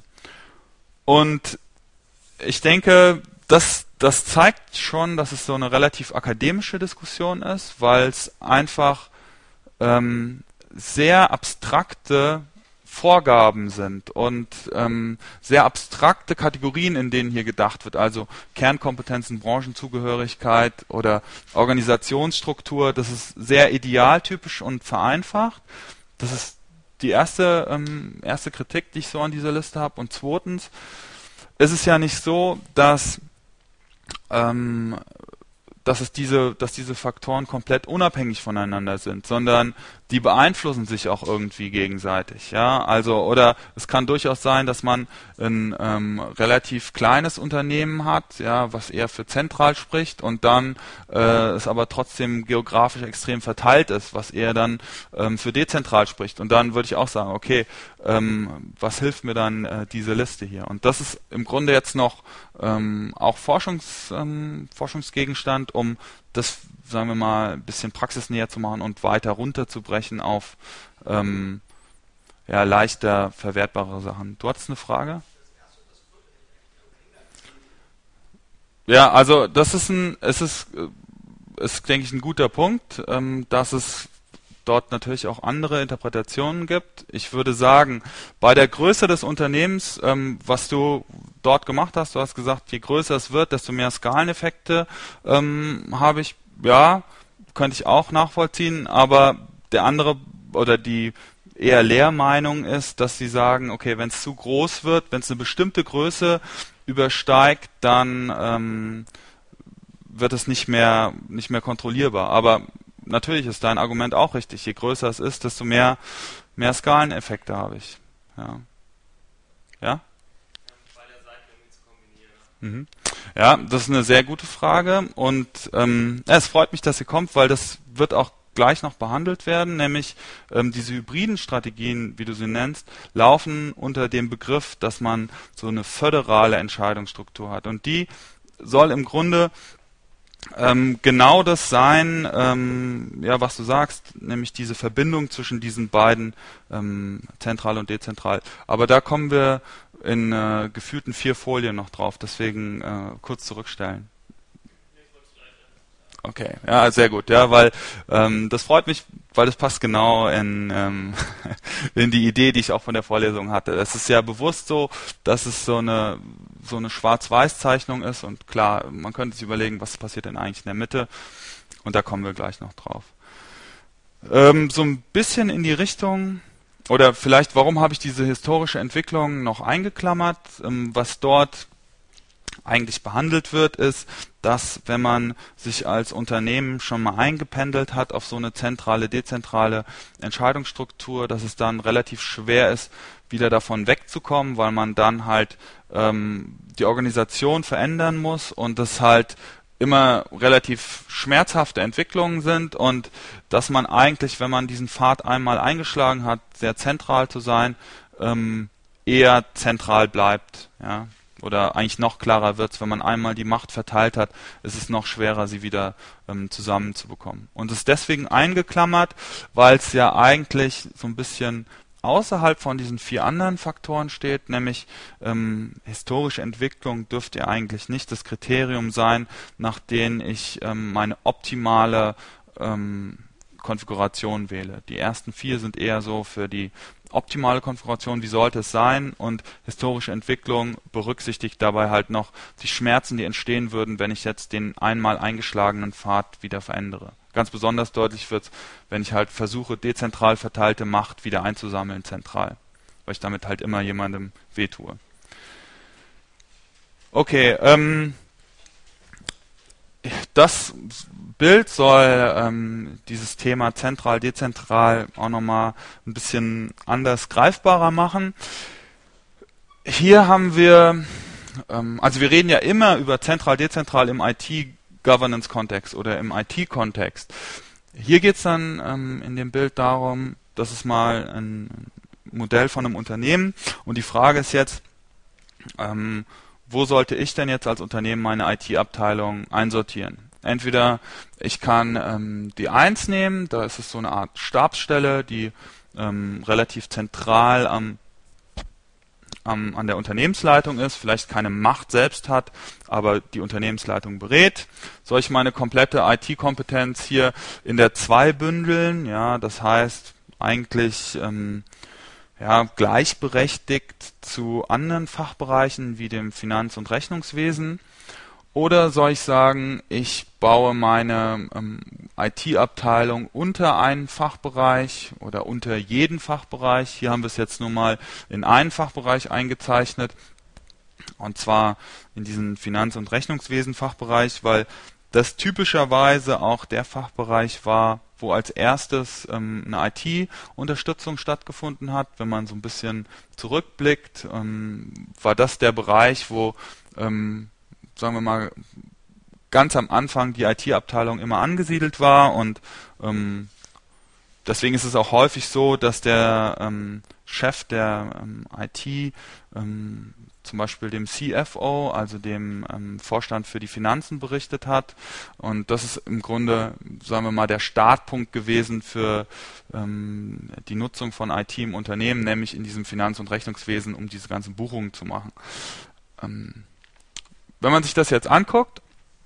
Und ich denke, das, das zeigt schon, dass es so eine relativ akademische Diskussion ist, weil es einfach ähm, sehr abstrakte Vorgaben sind und ähm, sehr abstrakte Kategorien, in denen hier gedacht wird, also Kernkompetenzen, Branchenzugehörigkeit oder Organisationsstruktur. Das ist sehr idealtypisch und vereinfacht. Das ist die erste, ähm, erste Kritik, die ich so an dieser Liste habe. Und zweitens ist es ja nicht so, dass ähm, dass es diese, dass diese Faktoren komplett unabhängig voneinander sind, sondern die beeinflussen sich auch irgendwie gegenseitig, ja, also, oder es kann durchaus sein, dass man ein ähm, relativ kleines Unternehmen hat, ja, was eher für zentral spricht, und dann äh, es aber trotzdem geografisch extrem verteilt ist, was eher dann ähm, für dezentral spricht, und dann würde ich auch sagen, okay, ähm, was hilft mir dann äh, diese Liste hier? Und das ist im Grunde jetzt noch ähm, auch Forschungs, ähm, Forschungsgegenstand, um das, sagen wir mal, ein bisschen praxisnäher zu machen und weiter runterzubrechen auf ähm, ja, leichter verwertbare Sachen. Du hattest eine Frage? Ja, also das ist ein, es ist, ist denke ich, ein guter Punkt, ähm, dass es dort natürlich auch andere Interpretationen gibt. Ich würde sagen, bei der Größe des Unternehmens, ähm, was du dort gemacht hast, du hast gesagt, je größer es wird, desto mehr Skaleneffekte ähm, habe ich, ja, könnte ich auch nachvollziehen, aber der andere oder die eher Lehrmeinung ist, dass sie sagen, okay, wenn es zu groß wird, wenn es eine bestimmte Größe übersteigt, dann ähm, wird es nicht mehr, nicht mehr kontrollierbar. Aber natürlich ist dein Argument auch richtig. Je größer es ist, desto mehr, mehr Skaleneffekte habe ich. Ja? Ja? Mhm. Ja, das ist eine sehr gute Frage, und ähm, ja, es freut mich, dass sie kommt, weil das wird auch gleich noch behandelt werden, nämlich ähm, diese hybriden Strategien, wie du sie nennst, laufen unter dem Begriff, dass man so eine föderale Entscheidungsstruktur hat, und die soll im Grunde Ähm, genau das sein, ähm, ja, was du sagst, nämlich diese Verbindung zwischen diesen beiden, ähm, zentral und dezentral. Aber da kommen wir in äh, gefühlten vier Folien noch drauf, deswegen äh, kurz zurückstellen. Okay, ja, sehr gut, ja, weil ähm, das freut mich, weil das passt genau in, ähm, in die Idee, die ich auch von der Vorlesung hatte. Es ist ja bewusst so, dass es so eine so eine Schwarz-Weiß-Zeichnung ist, und klar, man könnte sich überlegen, was passiert denn eigentlich in der Mitte, und da kommen wir gleich noch drauf. Ähm, so ein bisschen in die Richtung, oder vielleicht, warum habe ich diese historische Entwicklung noch eingeklammert, ähm, was dort eigentlich behandelt wird, ist, dass wenn man sich als Unternehmen schon mal eingependelt hat auf so eine zentrale, dezentrale Entscheidungsstruktur, dass es dann relativ schwer ist, wieder davon wegzukommen, weil man dann halt ähm, die Organisation verändern muss, und das halt immer relativ schmerzhafte Entwicklungen sind, und dass man eigentlich, wenn man diesen Pfad einmal eingeschlagen hat, sehr zentral zu sein, ähm, eher zentral bleibt. Ja. oder eigentlich noch klarer wird es, wenn man einmal die Macht verteilt hat, ist es noch schwerer, sie wieder ähm, zusammenzubekommen. Und es ist deswegen eingeklammert, weil es ja eigentlich so ein bisschen außerhalb von diesen vier anderen Faktoren steht, nämlich ähm, historische Entwicklung dürfte ja eigentlich nicht das Kriterium sein, nach dem ich ähm, meine optimale ähm, Konfiguration wähle. Die ersten vier sind eher so für die optimale Konfiguration, wie sollte es sein, und historische Entwicklung berücksichtigt dabei halt noch die Schmerzen, die entstehen würden, wenn ich jetzt den einmal eingeschlagenen Pfad wieder verändere. Ganz besonders deutlich wird es, wenn ich halt versuche, dezentral verteilte Macht wieder einzusammeln zentral, weil ich damit halt immer jemandem wehtue. Okay, ähm, das Bild soll ähm, dieses Thema zentral, dezentral auch nochmal ein bisschen anders greifbarer machen. Hier haben wir, ähm, also wir reden ja immer über zentral, dezentral im I T-Governance-Kontext oder im I T-Kontext. Hier geht es dann ähm, in dem Bild darum, das ist mal ein Modell von einem Unternehmen und die Frage ist jetzt, ähm, wo sollte ich denn jetzt als Unternehmen meine I T-Abteilung einsortieren? Entweder ich kann ähm, die eins nehmen, da ist es so eine Art Stabsstelle, die ähm, relativ zentral am, am, an der Unternehmensleitung ist, vielleicht keine Macht selbst hat, aber die Unternehmensleitung berät. Soll ich meine komplette I T-Kompetenz hier in der zwei bündeln? Ja, das heißt eigentlich ähm, ja, gleichberechtigt zu anderen Fachbereichen wie dem Finanz- und Rechnungswesen. Oder soll ich sagen, ich baue meine ähm, I T-Abteilung unter einen Fachbereich oder unter jeden Fachbereich. Hier haben wir es jetzt nur mal in einen Fachbereich eingezeichnet, und zwar in diesen Finanz- und Rechnungswesen-Fachbereich, weil das typischerweise auch der Fachbereich war, wo als erstes ähm, eine I T-Unterstützung stattgefunden hat. Wenn man so ein bisschen zurückblickt, ähm, war das der Bereich, wo ähm, sagen wir mal, ganz am Anfang die I T-Abteilung immer angesiedelt war, und ähm, deswegen ist es auch häufig so, dass der ähm, Chef der ähm, I T ähm, zum Beispiel dem C F O, also dem ähm, Vorstand für die Finanzen, berichtet hat, und das ist im Grunde, sagen wir mal, der Startpunkt gewesen für ähm, die Nutzung von I T im Unternehmen, nämlich in diesem Finanz- und Rechnungswesen, um diese ganzen Buchungen zu machen. Ähm, Wenn man sich das jetzt anguckt,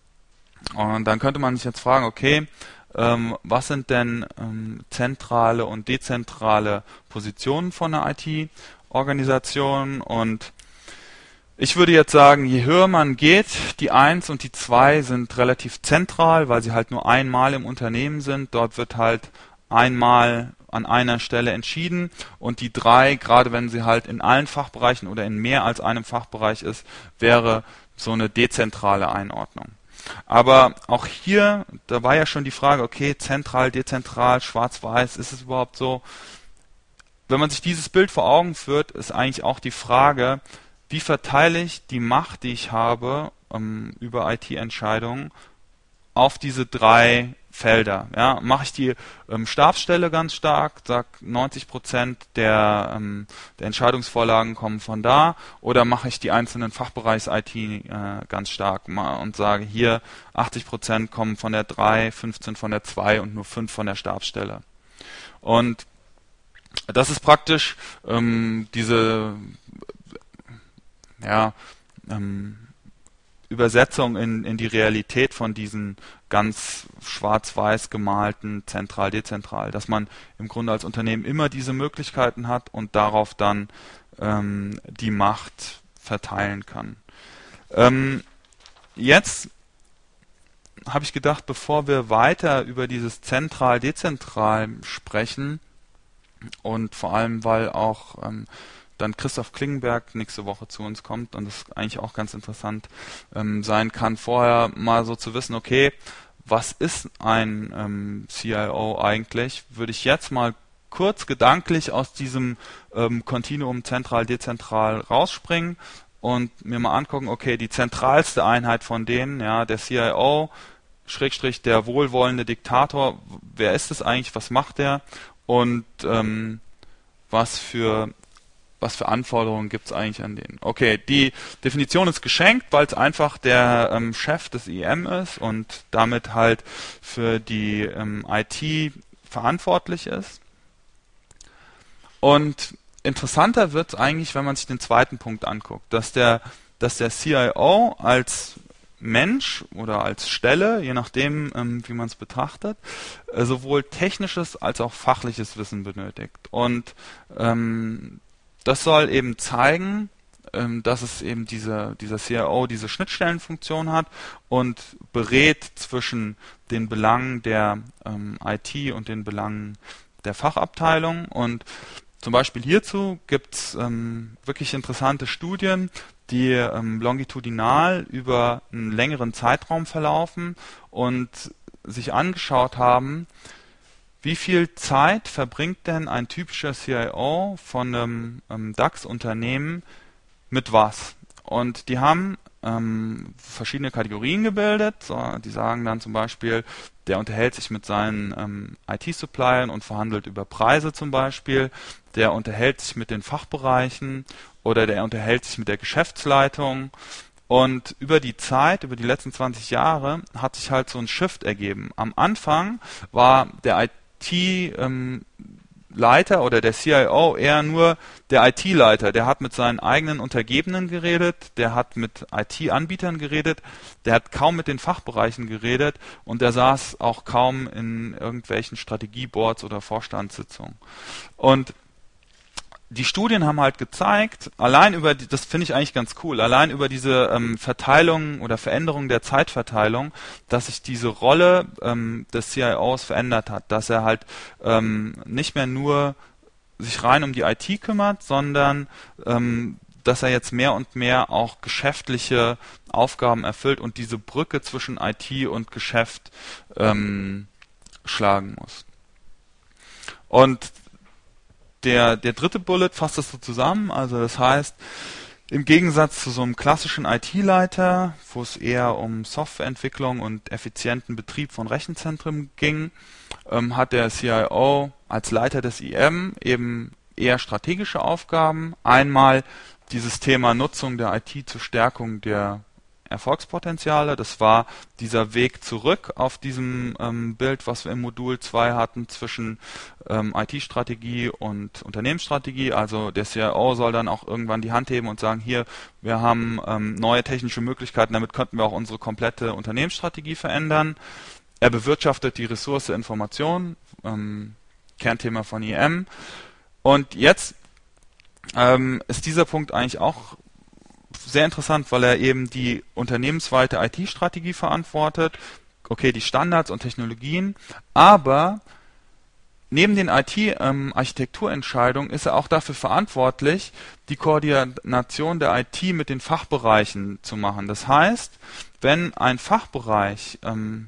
und dann könnte man sich jetzt fragen, okay, ähm, was sind denn ähm, zentrale und dezentrale Positionen von einer I T-Organisation? Und ich würde jetzt sagen, je höher man geht, die eins und die zwei sind relativ zentral, weil sie halt nur einmal im Unternehmen sind. Dort wird halt einmal an einer Stelle entschieden, und die drei, gerade wenn sie halt in allen Fachbereichen oder in mehr als einem Fachbereich ist, wäre so eine dezentrale Einordnung. Aber auch hier, da war ja schon die Frage, okay, zentral, dezentral, schwarz-weiß, ist es überhaupt so? Wenn man sich dieses Bild vor Augen führt, ist eigentlich auch die Frage, wie verteile ich die Macht, die ich habe ähm, über I T-Entscheidungen, auf diese drei Felder. Ja, mache ich die ähm, Stabsstelle ganz stark, sag neunzig Prozent der, ähm, der Entscheidungsvorlagen kommen von da, oder mache ich die einzelnen Fachbereichs-I T äh, ganz stark und sage hier achtzig Prozent kommen von der drei, fünfzehn von der zwei und nur fünf von der Stabsstelle. Und das ist praktisch ähm, diese ja, ähm, Übersetzung in, in die Realität von diesen ganz schwarz-weiß gemalten zentral-dezentral, dass man im Grunde als Unternehmen immer diese Möglichkeiten hat und darauf dann ähm, die Macht verteilen kann. Ähm, jetzt habe ich gedacht, bevor wir weiter über dieses zentral-dezentral sprechen, und vor allem, weil auch ähm, dann Christoph Klingenberg nächste Woche zu uns kommt und das eigentlich auch ganz interessant ähm, sein kann, vorher mal so zu wissen, okay, was ist ein ähm, C I O eigentlich, würde ich jetzt mal kurz gedanklich aus diesem ähm, Kontinuum zentral-dezentral rausspringen und mir mal angucken, okay, die zentralste Einheit von denen, ja, der C I O, Schrägstrich der wohlwollende Diktator, wer ist es eigentlich, was macht der und ähm, was für was für Anforderungen gibt es eigentlich an den? Okay, die Definition ist geschenkt, weil es einfach der ähm, Chef des I E M ist und damit halt für die ähm, I T verantwortlich ist. Und interessanter wird es eigentlich, wenn man sich den zweiten Punkt anguckt, dass der, dass der C I O als Mensch oder als Stelle, je nachdem, ähm, wie man es betrachtet, äh, sowohl technisches als auch fachliches Wissen benötigt. Und ähm, das soll eben zeigen, ähm, dass es eben diese, dieser C I O diese Schnittstellenfunktion hat und berät zwischen den Belangen der ähm, I T und den Belangen der Fachabteilung. Und zum Beispiel hierzu gibt es ähm, wirklich interessante Studien, die ähm, longitudinal über einen längeren Zeitraum verlaufen und sich angeschaut haben, wie viel Zeit verbringt denn ein typischer C I O von einem ähm, DAX-Unternehmen mit was? Und die haben ähm, verschiedene Kategorien gebildet. So, die sagen dann zum Beispiel, der unterhält sich mit seinen ähm, I T-Suppliern und verhandelt über Preise zum Beispiel. Der unterhält sich mit den Fachbereichen oder der unterhält sich mit der Geschäftsleitung. Und über die Zeit, über die letzten zwanzig Jahre, hat sich halt so ein Shift ergeben. Am Anfang war der I T-Leiter ähm, oder der C I O eher nur der I T-Leiter. Der hat mit seinen eigenen Untergebenen geredet, der hat mit I T-Anbietern geredet, der hat kaum mit den Fachbereichen geredet und der saß auch kaum in irgendwelchen Strategieboards oder Vorstandssitzungen. Und die Studien haben halt gezeigt, allein über die, das finde ich eigentlich ganz cool, allein über diese ähm, Verteilung oder Veränderung der Zeitverteilung, dass sich diese Rolle ähm, des C I Os verändert hat, dass er halt ähm, nicht mehr nur sich rein um die I T kümmert, sondern ähm, dass er jetzt mehr und mehr auch geschäftliche Aufgaben erfüllt und diese Brücke zwischen I T und Geschäft ähm, schlagen muss. Und Der, der dritte Bullet fasst das so zusammen, also das heißt, im Gegensatz zu so einem klassischen I T-Leiter, wo es eher um Softwareentwicklung und effizienten Betrieb von Rechenzentren ging, ähm, hat der C I O als Leiter des I M eben eher strategische Aufgaben. Einmal dieses Thema Nutzung der I T zur Stärkung der Erfolgspotenziale. Das war dieser Weg zurück auf diesem ähm, Bild, was wir im Modul zwei hatten, zwischen ähm, I T-Strategie und Unternehmensstrategie. Also der C I O soll dann auch irgendwann die Hand heben und sagen, hier, wir haben ähm, neue technische Möglichkeiten, damit könnten wir auch unsere komplette Unternehmensstrategie verändern. Er bewirtschaftet die Ressource Information, ähm, Kernthema von I M. Und jetzt ähm, ist dieser Punkt eigentlich auch sehr interessant, weil er eben die unternehmensweite I T-Strategie verantwortet, okay, die Standards und Technologien, aber neben den I T-Architekturentscheidungen ähm, ist er auch dafür verantwortlich, die Koordination der I T mit den Fachbereichen zu machen. Das heißt, wenn ein Fachbereich ähm,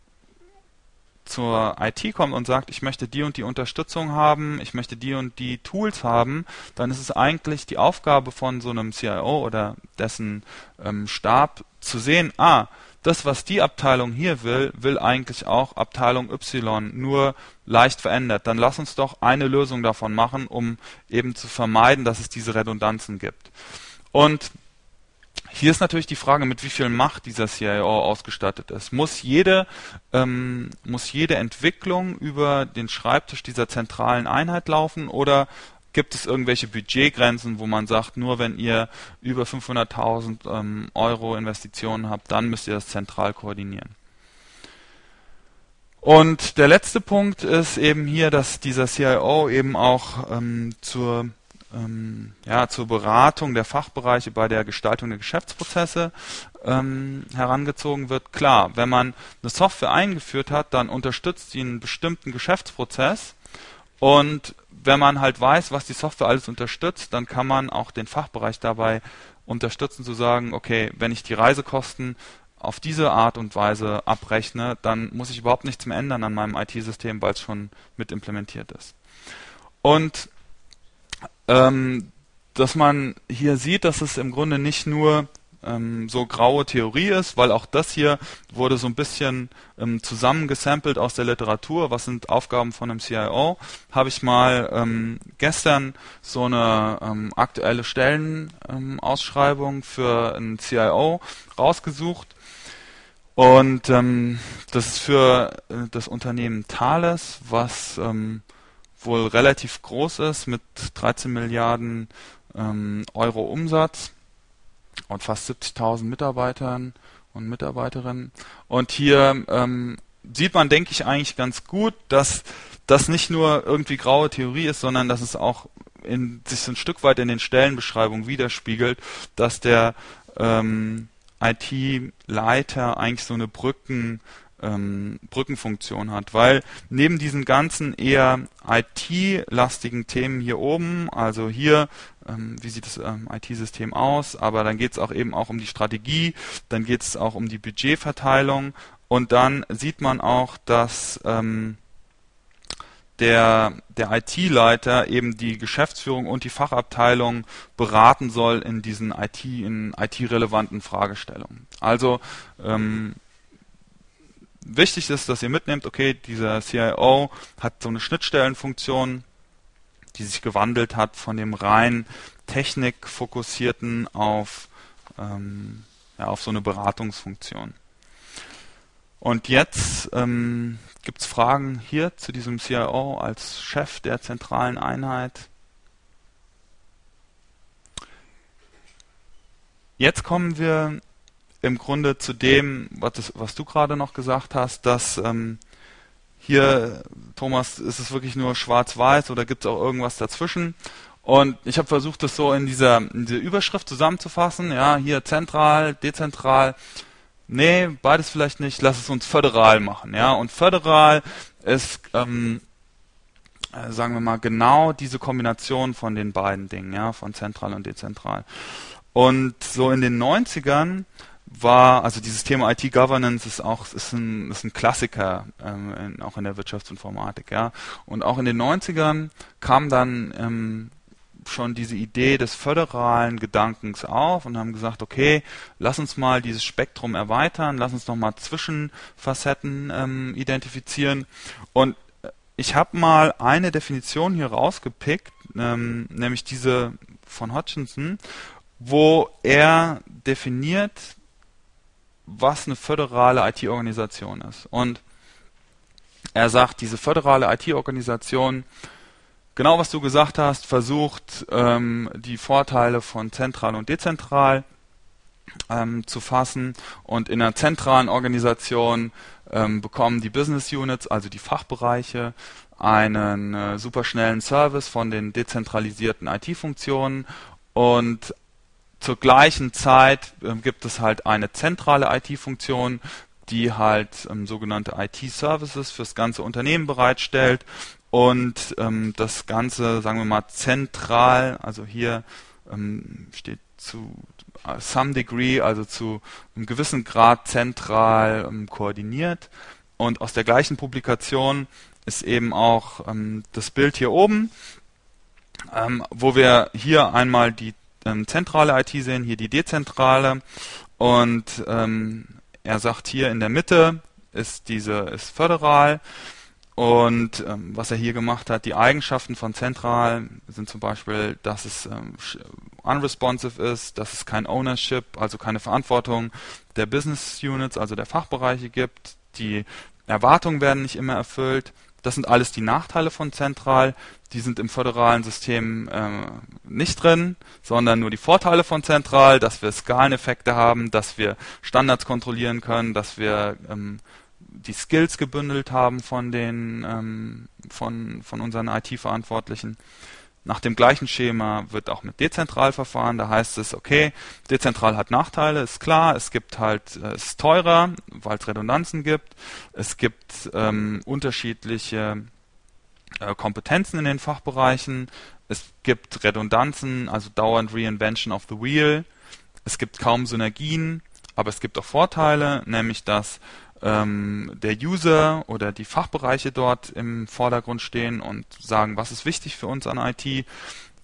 zur I T kommt und sagt, ich möchte die und die Unterstützung haben, ich möchte die und die Tools haben, dann ist es eigentlich die Aufgabe von so einem C I O oder dessen ähm, Stab zu sehen, ah, das, was die Abteilung hier will, will eigentlich auch Abteilung Y, nur leicht verändert. Dann lass uns doch eine Lösung davon machen, um eben zu vermeiden, dass es diese Redundanzen gibt. Und hier ist natürlich die Frage, mit wie viel Macht dieser C I O ausgestattet ist. Muss jede, ähm, muss jede Entwicklung über den Schreibtisch dieser zentralen Einheit laufen oder gibt es irgendwelche Budgetgrenzen, wo man sagt, nur wenn ihr über fünfhunderttausend ähm, Euro Investitionen habt, dann müsst ihr das zentral koordinieren. Und der letzte Punkt ist eben hier, dass dieser C I O eben auch ähm, zur Ähm, ja, zur Beratung der Fachbereiche bei der Gestaltung der Geschäftsprozesse ähm, herangezogen wird. Klar, wenn man eine Software eingeführt hat, dann unterstützt sie einen bestimmten Geschäftsprozess und wenn man halt weiß, was die Software alles unterstützt, dann kann man auch den Fachbereich dabei unterstützen zu sagen, okay, wenn ich die Reisekosten auf diese Art und Weise abrechne, dann muss ich überhaupt nichts mehr ändern an meinem I T-System, weil es schon mit implementiert ist. Und Ähm, dass man hier sieht, dass es im Grunde nicht nur ähm, so graue Theorie ist, weil auch das hier wurde so ein bisschen ähm, zusammengesampelt aus der Literatur. Was sind Aufgaben von einem C I O? Habe ich mal ähm, gestern so eine ähm, aktuelle Stellenausschreibung ähm, für einen C I O rausgesucht. Und ähm, das ist für äh, das Unternehmen Thales, was ähm, wohl relativ groß ist mit dreizehn Milliarden ähm, Euro Umsatz und fast siebzigtausend Mitarbeitern und Mitarbeiterinnen. Und hier ähm, sieht man, denke ich, eigentlich ganz gut, dass das nicht nur irgendwie graue Theorie ist, sondern dass es auch in, sich so ein Stück weit in den Stellenbeschreibungen widerspiegelt, dass der ähm, I T-Leiter eigentlich so eine Brücken, ähm, Brückenfunktion hat, weil neben diesen ganzen eher I T-lastigen Themen hier oben, also hier, ähm, wie sieht das ähm, I T-System aus, aber dann geht es auch eben auch um die Strategie, dann geht es auch um die Budgetverteilung und dann sieht man auch, dass ähm, der, der I T-Leiter eben die Geschäftsführung und die Fachabteilung beraten soll in diesen I T, in I T-relevanten Fragestellungen. Also ähm, wichtig ist, dass ihr mitnehmt, okay, dieser C I O hat so eine Schnittstellenfunktion, die sich gewandelt hat von dem rein technikfokussierten auf, ähm, ja, auf so eine Beratungsfunktion. Und jetzt ähm, gibt es Fragen hier zu diesem C I O als Chef der zentralen Einheit. Jetzt kommen wir im Grunde zu dem, was, das, was du gerade noch gesagt hast, dass ähm, hier, Thomas, ist es wirklich nur schwarz-weiß oder gibt es auch irgendwas dazwischen? Und ich habe versucht, das so in dieser, in dieser Überschrift zusammenzufassen. Ja, hier zentral, dezentral. Nee, beides vielleicht nicht. Lass es uns föderal machen. Ja, und föderal ist, ähm, äh, sagen wir mal, genau diese Kombination von den beiden Dingen, ja, von zentral und dezentral. Und so in den neunzigern war, also dieses Thema I T Governance ist auch ist ein, ist ein Klassiker, ähm, in, auch in der Wirtschaftsinformatik, ja. Und auch in den neunzigern kam dann ähm, schon diese Idee des föderalen Gedankens auf und haben gesagt, okay, lass uns mal dieses Spektrum erweitern, lass uns nochmal Zwischenfacetten ähm, identifizieren. Und ich habe mal eine Definition hier rausgepickt, ähm, nämlich diese von Hutchinson, wo er definiert, was eine föderale I T-Organisation ist. Und er sagt, diese föderale I T-Organisation, genau was du gesagt hast, versucht ähm, die Vorteile von zentral und dezentral ähm, zu fassen, und in einer zentralen Organisation ähm, bekommen die Business Units, also die Fachbereiche, einen äh, superschnellen Service von den dezentralisierten I T-Funktionen, und zur gleichen Zeit ähm, gibt es halt eine zentrale I T-Funktion, die halt ähm, sogenannte I T-Services fürs ganze Unternehmen bereitstellt. Und ähm, das Ganze, sagen wir mal, zentral, also hier ähm, steht zu uh, some degree, also zu einem gewissen Grad zentral ähm, koordiniert. Und aus der gleichen Publikation ist eben auch ähm, das Bild hier oben, ähm, wo wir hier einmal die ähm, zentrale I T sehen, hier die dezentrale. Und ähm, er sagt, hier in der Mitte ist diese ist föderal. Und ähm, was er hier gemacht hat, die Eigenschaften von zentral sind zum Beispiel, dass es ähm, unresponsive ist, dass es kein Ownership, also keine Verantwortung der Business Units, also der Fachbereiche gibt. Die Erwartungen werden nicht immer erfüllt. Das sind alles die Nachteile von zentral. Die sind im föderalen System äh, nicht drin, sondern nur die Vorteile von zentral, dass wir Skaleneffekte haben, dass wir Standards kontrollieren können, dass wir ähm, die Skills gebündelt haben von den ähm, von von unseren I T-Verantwortlichen. Nach dem gleichen Schema wird auch mit dezentral verfahren. Da heißt es, okay, dezentral hat Nachteile, ist klar. Es gibt halt, es ist teurer, weil es Redundanzen gibt. Es gibt ähm, unterschiedliche äh, Kompetenzen in den Fachbereichen. Es gibt Redundanzen, also dauernd Reinvention of the Wheel. Es gibt kaum Synergien, aber es gibt auch Vorteile, nämlich dass ähm, der User oder die Fachbereiche dort im Vordergrund stehen und sagen, was ist wichtig für uns an I T.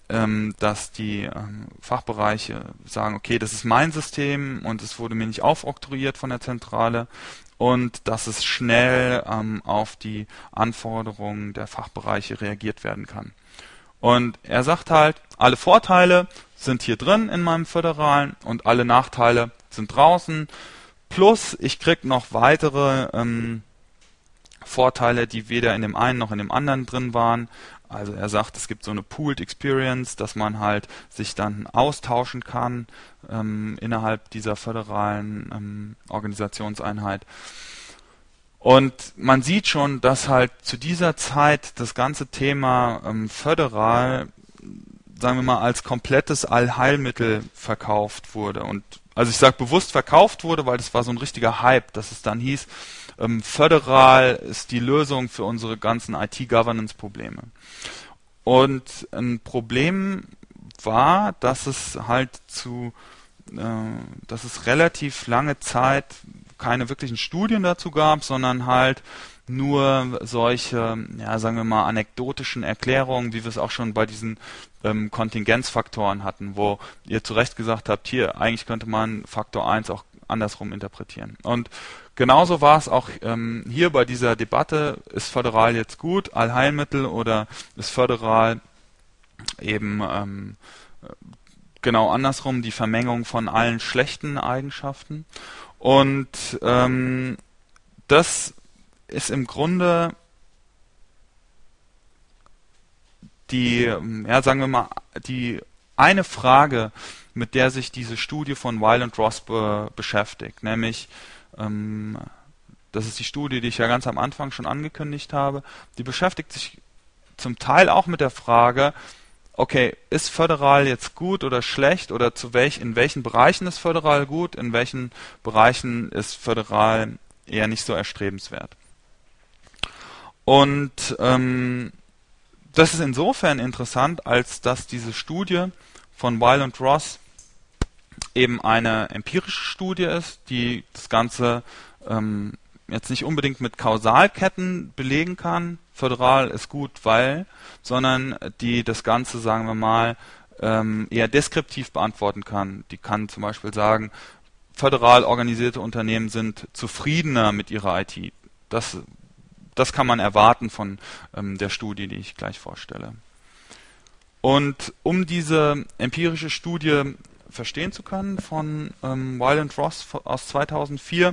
ähm, dass die ähm, Fachbereiche sagen, okay, das ist mein System und es wurde mir nicht aufoktroyiert von der Zentrale und dass es schnell ähm, auf die Anforderungen der Fachbereiche reagiert werden kann. Und er sagt halt, alle Vorteile sind hier drin in meinem Föderalen und alle Nachteile sind draußen. Plus ich krieg noch weitere ähm, Vorteile, die weder in dem einen noch in dem anderen drin waren. Also er sagt, es gibt so eine Pooled Experience, dass man halt sich dann austauschen kann ähm, innerhalb dieser föderalen ähm, Organisationseinheit. Und man sieht schon, dass halt zu dieser Zeit das ganze Thema ähm, föderal, sagen wir mal, als komplettes Allheilmittel verkauft wurde. Und also ich sage bewusst verkauft wurde, weil das war so ein richtiger Hype, dass es dann hieß, ähm, föderal ist die Lösung für unsere ganzen I T-Governance-Probleme. Und ein Problem war, dass es halt zu, äh, dass es relativ lange Zeit keine wirklichen Studien dazu gab, sondern halt nur solche, ja, sagen wir mal, anekdotischen Erklärungen, wie wir es auch schon bei diesen ähm, Kontingenzfaktoren hatten, wo ihr zu Recht gesagt habt, hier, eigentlich könnte man Faktor eins auch andersrum interpretieren. Und genauso war es auch ähm, hier bei dieser Debatte, ist föderal jetzt gut, Allheilmittel, oder ist föderal eben ähm, genau andersrum, die Vermengung von allen schlechten Eigenschaften. Und ähm, das ist im Grunde die, ja, sagen wir mal, die eine Frage, mit der sich diese Studie von Weil und Ross be beschäftigt, nämlich, ähm, das ist die Studie, die ich ja ganz am Anfang schon angekündigt habe, die beschäftigt sich zum Teil auch mit der Frage, okay, ist föderal jetzt gut oder schlecht, oder zu welch, in welchen Bereichen ist föderal gut, in welchen Bereichen ist föderal eher nicht so erstrebenswert. Und ähm, das ist insofern interessant, als dass diese Studie von Weil und Ross eben eine empirische Studie ist, die das Ganze ähm, jetzt nicht unbedingt mit Kausalketten belegen kann, föderal ist gut, weil, sondern die das Ganze, sagen wir mal, ähm, eher deskriptiv beantworten kann. Die kann zum Beispiel sagen, föderal organisierte Unternehmen sind zufriedener mit ihrer I T. Das, das kann man erwarten von ähm, der Studie, die ich gleich vorstelle. Und um diese empirische Studie verstehen zu können von ähm, Weil und Ross aus zweitausendvier,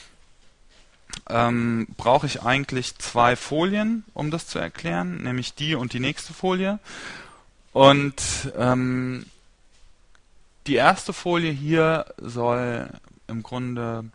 ähm, brauche ich eigentlich zwei Folien, um das zu erklären, nämlich die und die nächste Folie. Und ähm, die erste Folie hier soll im Grunde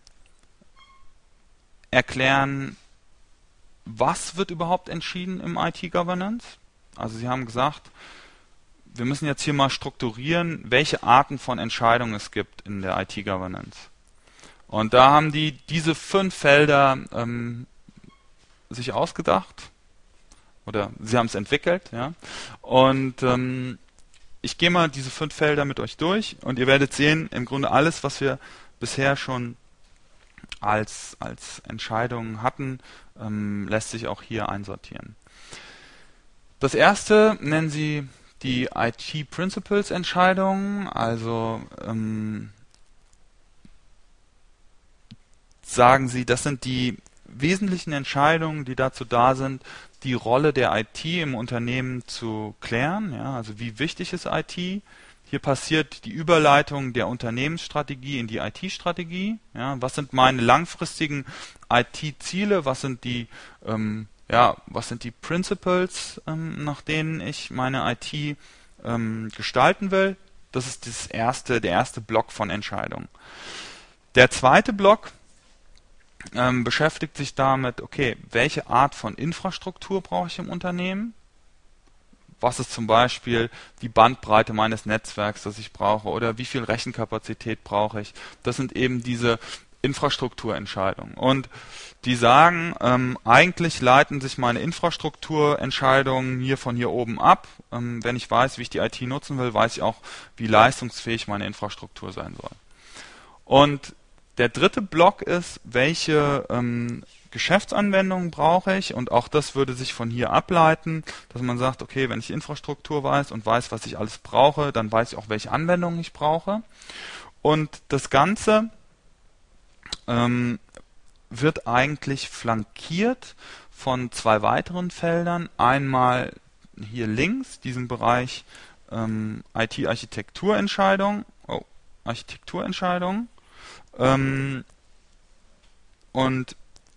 erklären, was wird überhaupt entschieden im I T-Governance. Also Sie haben gesagt, wir müssen jetzt hier mal strukturieren, welche Arten von Entscheidungen es gibt in der I T-Governance. Und da haben die diese fünf Felder ähm, sich ausgedacht, oder sie haben es entwickelt, ja. Und ähm, ich gehe mal diese fünf Felder mit euch durch und ihr werdet sehen, im Grunde alles, was wir bisher schon als, als Entscheidungen hatten, ähm, lässt sich auch hier einsortieren. Das erste nennen sie die I T Principles Entscheidungen, also ähm, sagen sie, das sind die wesentlichen Entscheidungen, die dazu da sind, die Rolle der I T im Unternehmen zu klären. Ja, also wie wichtig ist I T? Hier passiert die Überleitung der Unternehmensstrategie in die I T-Strategie. Ja, was sind meine langfristigen I T-Ziele? Was sind die, ähm, ja, was sind die Principles, ähm, nach denen ich meine I T ähm, gestalten will? Das ist das erste, der erste Block von Entscheidungen. Der zweite Block ähm, beschäftigt sich damit, okay, welche Art von Infrastruktur brauche ich im Unternehmen? Was ist zum Beispiel die Bandbreite meines Netzwerks, das ich brauche, oder wie viel Rechenkapazität brauche ich? Das sind eben diese Infrastrukturentscheidungen. Und die sagen, ähm, eigentlich leiten sich meine Infrastrukturentscheidungen hier von hier oben ab. Ähm, wenn ich weiß, wie ich die I T nutzen will, weiß ich auch, wie leistungsfähig meine Infrastruktur sein soll. Und der dritte Block ist, welche ähm, Geschäftsanwendungen brauche ich, und auch das würde sich von hier ableiten, dass man sagt, okay, wenn ich Infrastruktur weiß und weiß, was ich alles brauche, dann weiß ich auch, welche Anwendungen ich brauche. Und das Ganze ähm, wird eigentlich flankiert von zwei weiteren Feldern. Einmal hier links, diesen Bereich ähm, I T-Architekturentscheidung, oh, Architekturentscheidung, ähm, und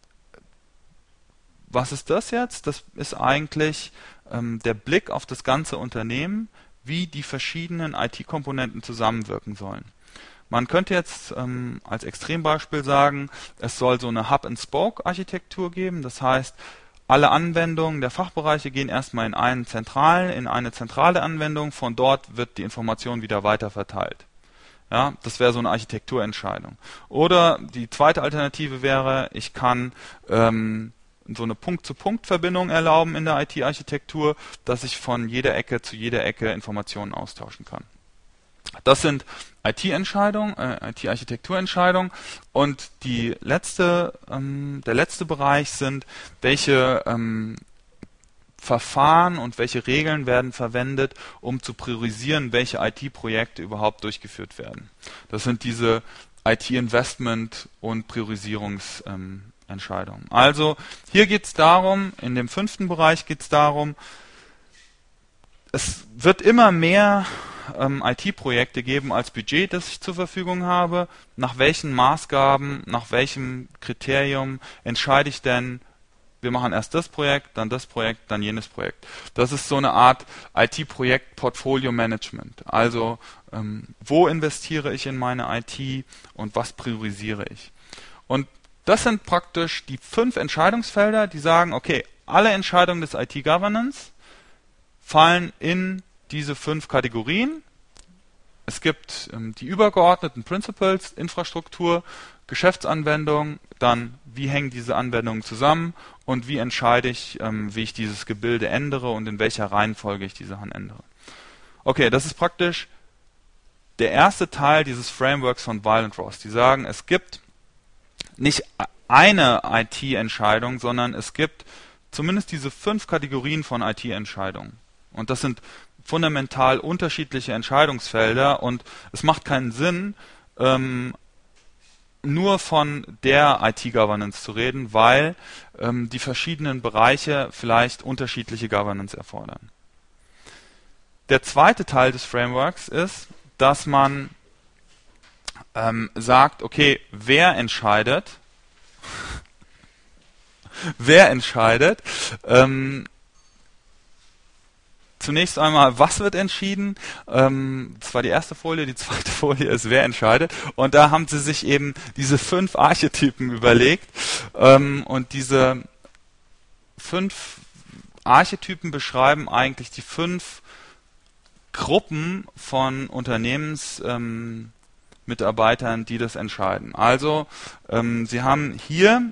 was ist das jetzt? Das ist eigentlich ähm, der Blick auf das ganze Unternehmen, wie die verschiedenen I T-Komponenten zusammenwirken sollen. Man könnte jetzt ähm, als Extrembeispiel sagen, es soll so eine Hub-and-Spoke-Architektur geben. Das heißt, alle Anwendungen der Fachbereiche gehen erstmal in einen zentralen, in eine zentrale Anwendung. Von dort wird die Information wieder weiter verteilt. Ja, das wäre so eine Architekturentscheidung. Oder die zweite Alternative wäre, ich kann ähm, so eine Punkt-zu-Punkt-Verbindung erlauben in der I T-Architektur, dass ich von jeder Ecke zu jeder Ecke Informationen austauschen kann. Das sind I T-Entscheidungen, äh, I T-Architekturentscheidungen, und die letzte, ähm, der letzte Bereich sind, welche ähm, Verfahren und welche Regeln werden verwendet, um zu priorisieren, welche I T-Projekte überhaupt durchgeführt werden. Das sind diese I T-Investment- und Priorisierungsentscheidungen. Ähm, also hier geht es darum, in dem fünften Bereich geht es darum, es wird immer mehr ähm, I T-Projekte geben als Budget, das ich zur Verfügung habe. Nach welchen Maßgaben, nach welchem Kriterium entscheide ich denn, wir machen erst das Projekt, dann das Projekt, dann jenes Projekt. Das ist so eine Art I T-Projekt-Portfolio-Management. Also ähm, wo investiere ich in meine I T und was priorisiere ich? Und das sind praktisch die fünf Entscheidungsfelder, die sagen, okay, alle Entscheidungen des I T-Governance fallen in diese fünf Kategorien. Es gibt ähm, die übergeordneten Principles, Infrastruktur, Geschäftsanwendung, dann wie hängen diese Anwendungen zusammen und wie entscheide ich, ähm, wie ich dieses Gebilde ändere und in welcher Reihenfolge ich die Sachen ändere. Okay, das ist praktisch der erste Teil dieses Frameworks von Weil und Ross. Die sagen, es gibt nicht eine I T-Entscheidung, sondern es gibt zumindest diese fünf Kategorien von I T-Entscheidungen. Und das sind fundamental unterschiedliche Entscheidungsfelder, und es macht keinen Sinn, ähm, nur von der I T-Governance zu reden, weil ähm, die verschiedenen Bereiche vielleicht unterschiedliche Governance erfordern. Der zweite Teil des Frameworks ist, dass man ähm, sagt, okay, wer entscheidet, wer entscheidet, ähm, zunächst einmal, was wird entschieden? Ähm, das war die erste Folie, die zweite Folie ist, wer entscheidet. Und da haben sie sich eben diese fünf Archetypen überlegt. Ähm, und diese fünf Archetypen beschreiben eigentlich die fünf Gruppen von Unternehmensmitarbeitern, ähm, die das entscheiden. Also, ähm, sie haben hier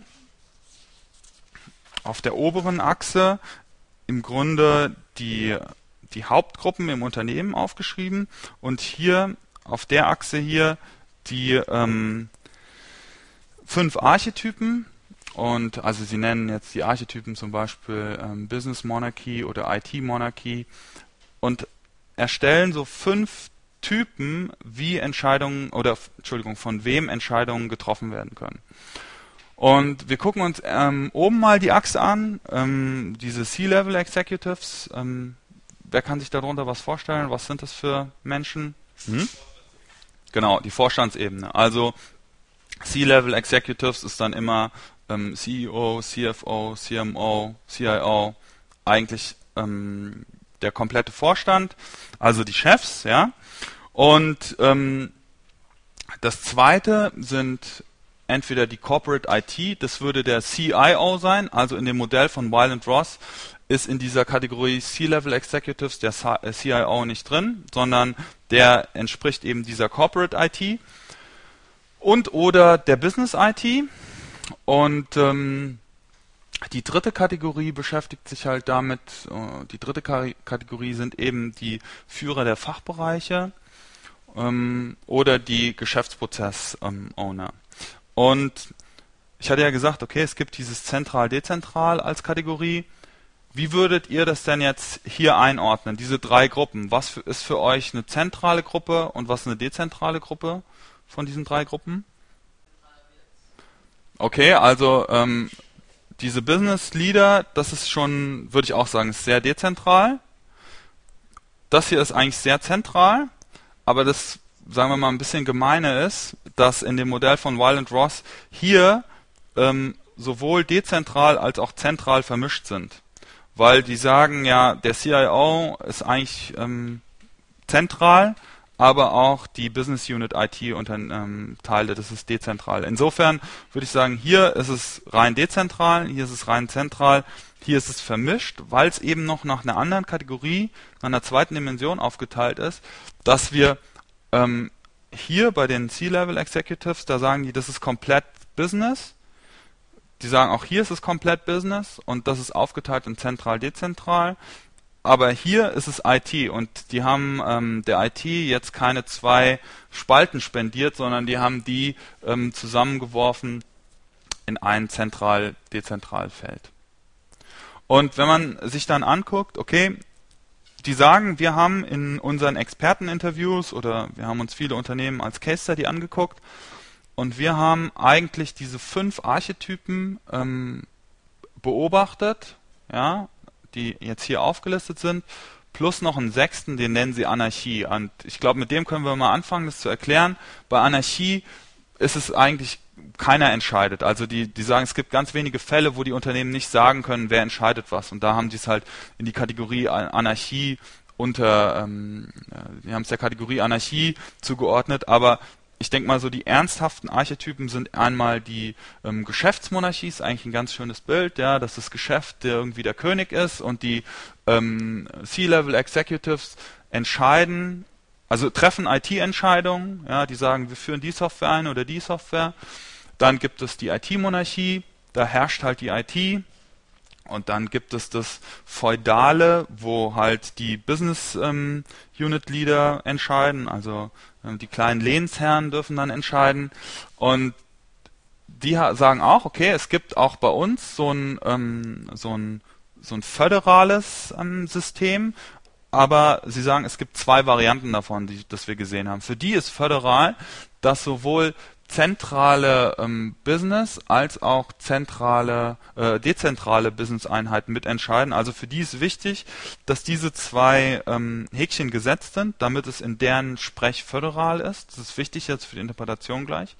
auf der oberen Achse im Grunde die die Hauptgruppen im Unternehmen aufgeschrieben, und hier auf der Achse hier die ähm, fünf Archetypen, und also sie nennen jetzt die Archetypen zum Beispiel ähm, Business Monarchy oder I T Monarchy, und erstellen so fünf Typen, wie Entscheidungen oder Entschuldigung, von wem Entscheidungen getroffen werden können. Und wir gucken uns ähm, oben mal die Achse an, ähm, diese C-Level Executives. Ähm, wer kann sich darunter was vorstellen? Was sind das für Menschen? Hm? Genau, die Vorstandsebene. Also C-Level Executives ist dann immer ähm, C E O, C F O, C M O, C I O, eigentlich ähm, der komplette Vorstand, also die Chefs, ja. Und ähm, das zweite sind entweder die Corporate I T, das würde der C I O sein, also in dem Modell von Weil und Ross ist in dieser Kategorie C-Level Executives der C I O nicht drin, sondern der entspricht eben dieser Corporate I T, und oder der Business I T. Und ähm, die dritte Kategorie beschäftigt sich halt damit, äh, die dritte K- Kategorie sind eben die Führer der Fachbereiche ähm, oder die Geschäftsprozess-Owner. Und ich hatte ja gesagt, okay, es gibt dieses zentral-dezentral als Kategorie. Wie würdet ihr das denn jetzt hier einordnen, diese drei Gruppen? Was ist für euch eine zentrale Gruppe und was eine dezentrale Gruppe von diesen drei Gruppen? Okay, also ähm, diese Business Leader, das ist schon, würde ich auch sagen, ist sehr dezentral. Das hier ist eigentlich sehr zentral, aber das, sagen wir mal, ein bisschen gemeine ist, dass in dem Modell von Weil und Ross hier ähm, sowohl dezentral als auch zentral vermischt sind. Weil die sagen ja, der C I O ist eigentlich ähm, zentral, aber auch die Business Unit I T unter ähm, Teile, das ist dezentral. Insofern würde ich sagen, hier ist es rein dezentral, hier ist es rein zentral, hier ist es vermischt, weil es eben noch nach einer anderen Kategorie, nach einer zweiten Dimension aufgeteilt ist, dass wir ähm, hier bei den C-Level Executives, da sagen die, das ist komplett Business. Die sagen, auch hier ist es komplett Business und das ist aufgeteilt in zentral, dezentral. Aber hier ist es I T und die haben ähm, der I T jetzt keine zwei Spalten spendiert, sondern die haben die ähm, zusammengeworfen in ein zentral-dezentral Feld. Und wenn man sich dann anguckt, okay, die sagen, wir haben in unseren Experteninterviews oder wir haben uns viele Unternehmen als Case Study angeguckt und wir haben eigentlich diese fünf Archetypen ähm, beobachtet, ja, die jetzt hier aufgelistet sind, plus noch einen sechsten, den nennen sie Anarchie. Und ich glaube, mit dem können wir mal anfangen, das zu erklären. Bei Anarchie ist es eigentlich, keiner entscheidet. Also die, die sagen, es gibt ganz wenige Fälle, wo die Unternehmen nicht sagen können, wer entscheidet was. Und da haben die es halt in die Kategorie Anarchie unter, ähm, die haben es der Kategorie Anarchie zugeordnet, aber ich denke mal so, die ernsthaften Archetypen sind einmal die ähm, Geschäftsmonarchie, ist eigentlich ein ganz schönes Bild, ja, dass das Geschäft der irgendwie der König ist und die ähm, C-Level Executives entscheiden, also treffen I T-Entscheidungen, ja, die sagen, wir führen die Software ein oder die Software. Dann gibt es die I T-Monarchie, da herrscht halt die I T. Und dann gibt es das Feudale, wo halt die Business ähm, Unit Leader entscheiden, also ähm, die kleinen Lehnsherren dürfen dann entscheiden. Und die sagen auch, okay, es gibt auch bei uns so ein, ähm, so ein, so ein föderales ähm, System, aber sie sagen, es gibt zwei Varianten davon, die das wir gesehen haben. Für die ist föderal, dass sowohl zentrale ähm, Business als auch zentrale, äh, dezentrale Business-Einheiten mitentscheiden. Also für die ist wichtig, dass diese zwei ähm, Häkchen gesetzt sind, damit es in deren Sprech föderal ist. Das ist wichtig jetzt für die Interpretation gleich.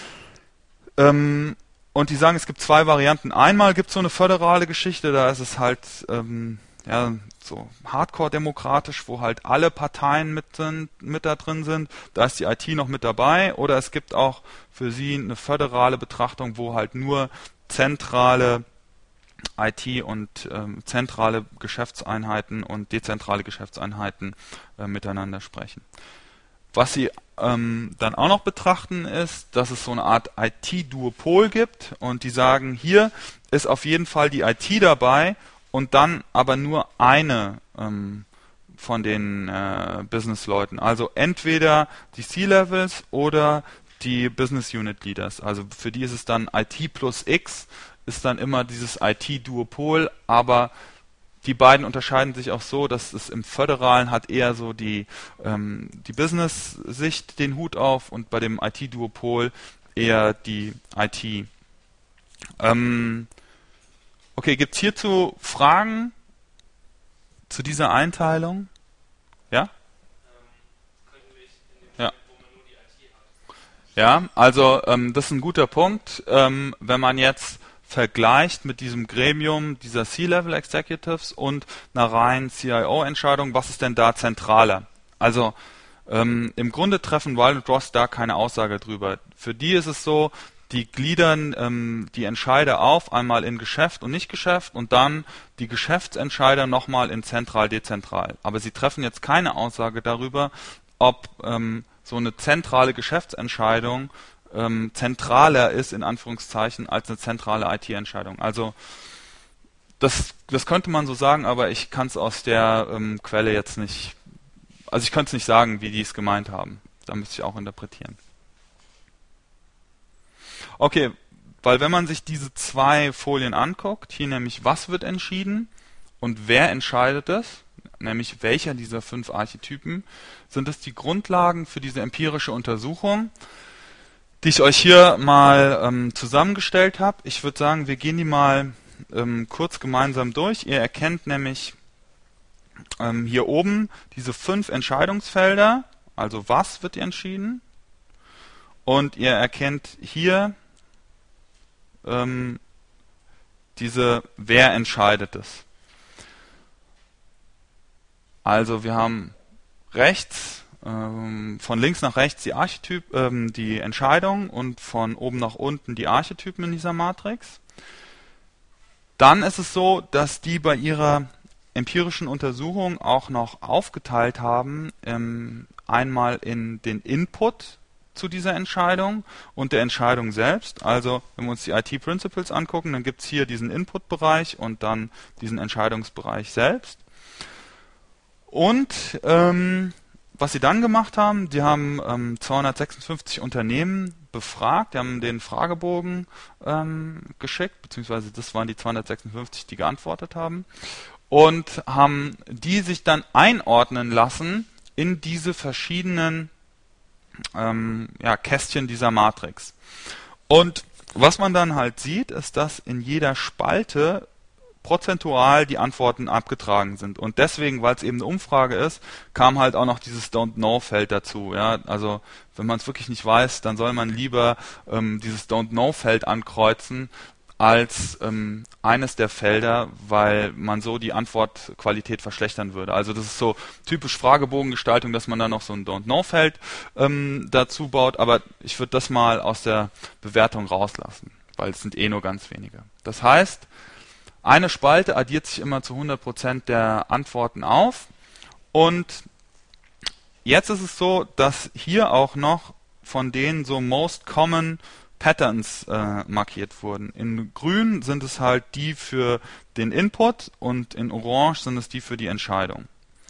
Ähm, und die sagen, es gibt zwei Varianten. Einmal gibt es so eine föderale Geschichte, da ist es halt ähm, ja, so hardcore-demokratisch, wo halt alle Parteien mit, sind, mit da drin sind. Da ist die I T noch mit dabei. Oder es gibt auch für sie eine föderale Betrachtung, wo halt nur zentrale I T und ähm, zentrale Geschäftseinheiten und dezentrale Geschäftseinheiten äh, miteinander sprechen. Was sie ähm, dann auch noch betrachten ist, dass es so eine Art I T-Duopol gibt und die sagen, hier ist auf jeden Fall die I T dabei und dann aber nur eine ähm, von den äh, Business-Leuten. Also entweder die C-Levels oder die Business Unit Leaders. Also für die ist es dann I T plus X, ist dann immer dieses I T-Duopol, aber die beiden unterscheiden sich auch so, dass es im Föderalen hat eher so die, ähm, die Business-Sicht den Hut auf und bei dem I T-Duopol eher die I T. Ähm, okay, gibt es hierzu Fragen zu dieser Einteilung? Ja? Ja. Ja, also ähm, das ist ein guter Punkt. Ähm, wenn man jetzt vergleicht mit diesem Gremium dieser C-Level Executives und einer reinen C I O-Entscheidung, was ist denn da zentraler? Also ähm, im Grunde treffen Weil und Ross da keine Aussage drüber. Für die ist es so, die gliedern ähm, die Entscheider auf, einmal in Geschäft und Nicht-Geschäft und dann die Geschäftsentscheider nochmal in zentral-dezentral. Aber sie treffen jetzt keine Aussage darüber, ob ähm, so eine zentrale Geschäftsentscheidung ähm, zentraler ist, in Anführungszeichen, als eine zentrale I T-Entscheidung. Also das, das könnte man so sagen, aber ich kann es aus der ähm, Quelle jetzt nicht, also ich könnte es nicht sagen, wie die es gemeint haben. Da müsste ich auch interpretieren. Okay, weil wenn man sich diese zwei Folien anguckt, hier nämlich was wird entschieden und wer entscheidet es, nämlich welcher dieser fünf Archetypen, sind es die Grundlagen für diese empirische Untersuchung, die ich euch hier mal ähm, zusammengestellt habe. Ich würde sagen, wir gehen die mal ähm, kurz gemeinsam durch. Ihr erkennt nämlich ähm, hier oben diese fünf Entscheidungsfelder, also was wird entschieden, und ihr erkennt hier ähm, diese wer entscheidet es. Also wir haben rechts, ähm, von links nach rechts die Archetyp, ähm, die Entscheidung und von oben nach unten die Archetypen in dieser Matrix. Dann ist es so, dass die bei ihrer empirischen Untersuchung auch noch aufgeteilt haben, ähm, einmal in den Input zu dieser Entscheidung und der Entscheidung selbst. Also wenn wir uns die I T Principles angucken, dann gibt es hier diesen Input-Bereich und dann diesen Entscheidungsbereich selbst. Und ähm, was sie dann gemacht haben, die haben ähm, zweihundertsechsundfünfzig Unternehmen befragt, die haben den Fragebogen ähm, geschickt, beziehungsweise das waren die zweihundertsechsundfünfzig, die geantwortet haben, und haben die sich dann einordnen lassen in diese verschiedenen ähm, ja, Kästchen dieser Matrix. Und was man dann halt sieht, ist, dass in jeder Spalte prozentual die Antworten abgetragen sind. Und deswegen, weil es eben eine Umfrage ist, kam halt auch noch dieses Don't Know-Feld dazu. Ja? Also wenn man es wirklich nicht weiß, dann soll man lieber ähm, dieses Don't Know-Feld ankreuzen als ähm, eines der Felder, weil man so die Antwortqualität verschlechtern würde. Also das ist so typisch Fragebogengestaltung, dass man da noch so ein Don't Know-Feld ähm, dazu baut, aber ich würde das mal aus der Bewertung rauslassen, weil es sind eh nur ganz wenige. Das heißt, eine Spalte addiert sich immer zu hundert Prozent der Antworten auf, und jetzt ist es so, dass hier auch noch von denen so Most Common Patterns äh, markiert wurden. In grün sind es halt die für den Input und in orange sind es die für die Entscheidung.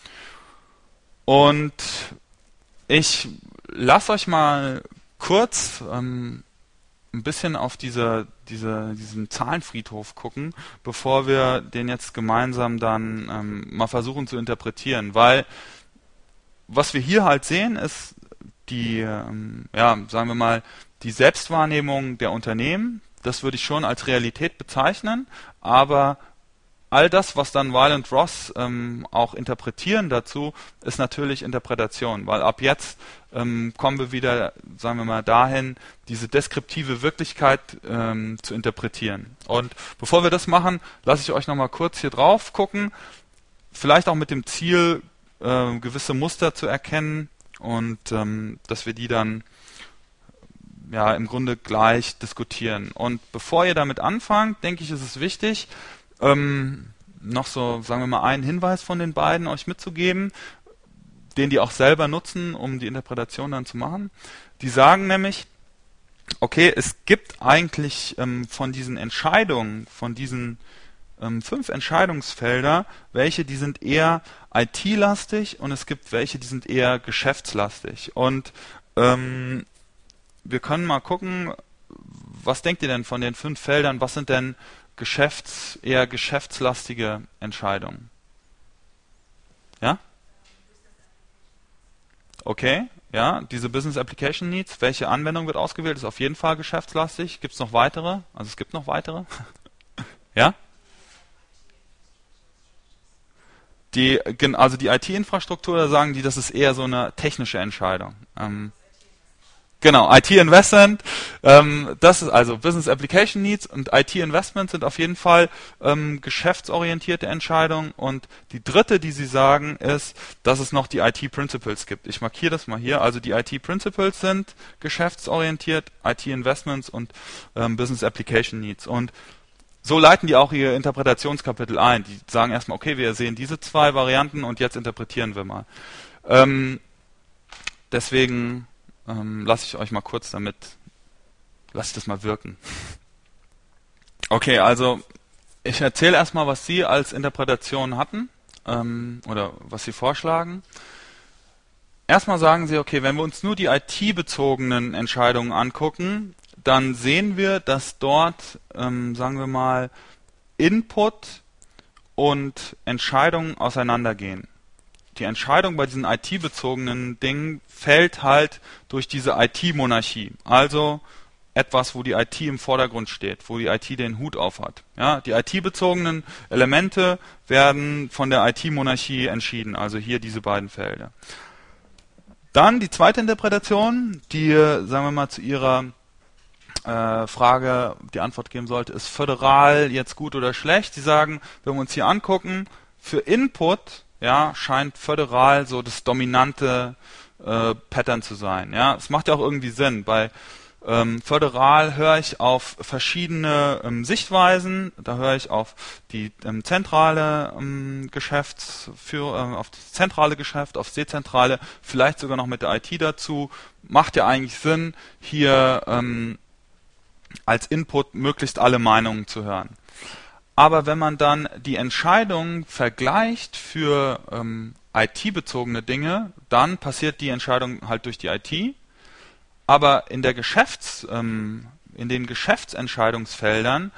Und ich lasse euch mal kurz ähm, ein bisschen auf diese, diese, diesen Zahlenfriedhof gucken, bevor wir den jetzt gemeinsam dann ähm, mal versuchen zu interpretieren. Weil was wir hier halt sehen, ist die, ähm, ja, sagen wir mal, die Selbstwahrnehmung der Unternehmen. Das würde ich schon als Realität bezeichnen, aber all das, was dann Weil und Ross ähm, auch interpretieren dazu, ist natürlich Interpretation, weil ab jetzt ähm, kommen wir wieder, sagen wir mal, dahin, diese deskriptive Wirklichkeit ähm, zu interpretieren. Und bevor wir das machen, lasse ich euch nochmal kurz hier drauf gucken, vielleicht auch mit dem Ziel, äh, gewisse Muster zu erkennen und ähm, dass wir die dann ja im Grunde gleich diskutieren. Und bevor ihr damit anfangt, denke ich, ist es wichtig, ähm, noch so, sagen wir mal, einen Hinweis von den beiden euch mitzugeben, den die auch selber nutzen, um die Interpretation dann zu machen. Die sagen nämlich, okay, es gibt eigentlich ähm, von diesen Entscheidungen, von diesen ähm, fünf Entscheidungsfelder, welche, die sind eher I T-lastig und es gibt welche, die sind eher geschäftslastig. Und ähm, wir können mal gucken, was denkt ihr denn von den fünf Feldern, was sind denn Geschäfts-, eher geschäftslastige Entscheidungen? Ja? Okay, ja, diese Business Application Needs, welche Anwendung wird ausgewählt, ist auf jeden Fall geschäftslastig. Gibt es noch weitere? Also es gibt noch weitere. Ja? Die, also die I T-Infrastruktur, da sagen die, das ist eher so eine technische Entscheidung. Ähm, Genau, I T Investment, ähm, das ist also Business Application Needs, und I T Investment sind auf jeden Fall ähm, geschäftsorientierte Entscheidungen. Und die dritte, die sie sagen, ist, dass es noch die I T Principles gibt. Ich markiere das mal hier. Also die I T Principles sind geschäftsorientiert, I T Investments und ähm, Business Application Needs. Und so leiten die auch ihr Interpretationskapitel ein. Die sagen erstmal, okay, wir sehen diese zwei Varianten und jetzt interpretieren wir mal. Ähm, deswegen Ähm, lasse ich euch mal kurz damit, lasst das mal wirken. Okay, also ich erzähle erstmal, was Sie als Interpretation hatten ähm, oder was Sie vorschlagen. Erstmal sagen Sie, okay, wenn wir uns nur die I T-bezogenen Entscheidungen angucken, dann sehen wir, dass dort, ähm, sagen wir mal, Input und Entscheidungen auseinandergehen. Die Entscheidung bei diesen I T-bezogenen Dingen fällt halt durch diese I T-Monarchie. Also etwas, wo die I T im Vordergrund steht, wo die I T den Hut auf hat. Ja, die I T-bezogenen Elemente werden von der I T-Monarchie entschieden, also hier diese beiden Felder. Dann die zweite Interpretation, die, sagen wir mal, zu Ihrer äh, Frage die Antwort geben sollte, ist föderal jetzt gut oder schlecht? Sie sagen, wenn wir uns hier angucken, für Input, ja, scheint föderal so das dominante äh, Pattern zu sein. Ja, es macht ja auch irgendwie Sinn. Bei ähm, föderal höre ich auf verschiedene ähm, Sichtweisen. Da höre ich auf die ähm, zentrale ähm, Geschäftsführung, äh, auf das zentrale Geschäft, aufs dezentrale, vielleicht sogar noch mit der I T dazu. Macht ja eigentlich Sinn, hier ähm, als Input möglichst alle Meinungen zu hören. Aber wenn man dann die Entscheidung vergleicht für ähm, I T-bezogene Dinge, dann passiert die Entscheidung halt durch die I T. Aber in der Geschäfts, ähm, in den Geschäftsentscheidungsfeldern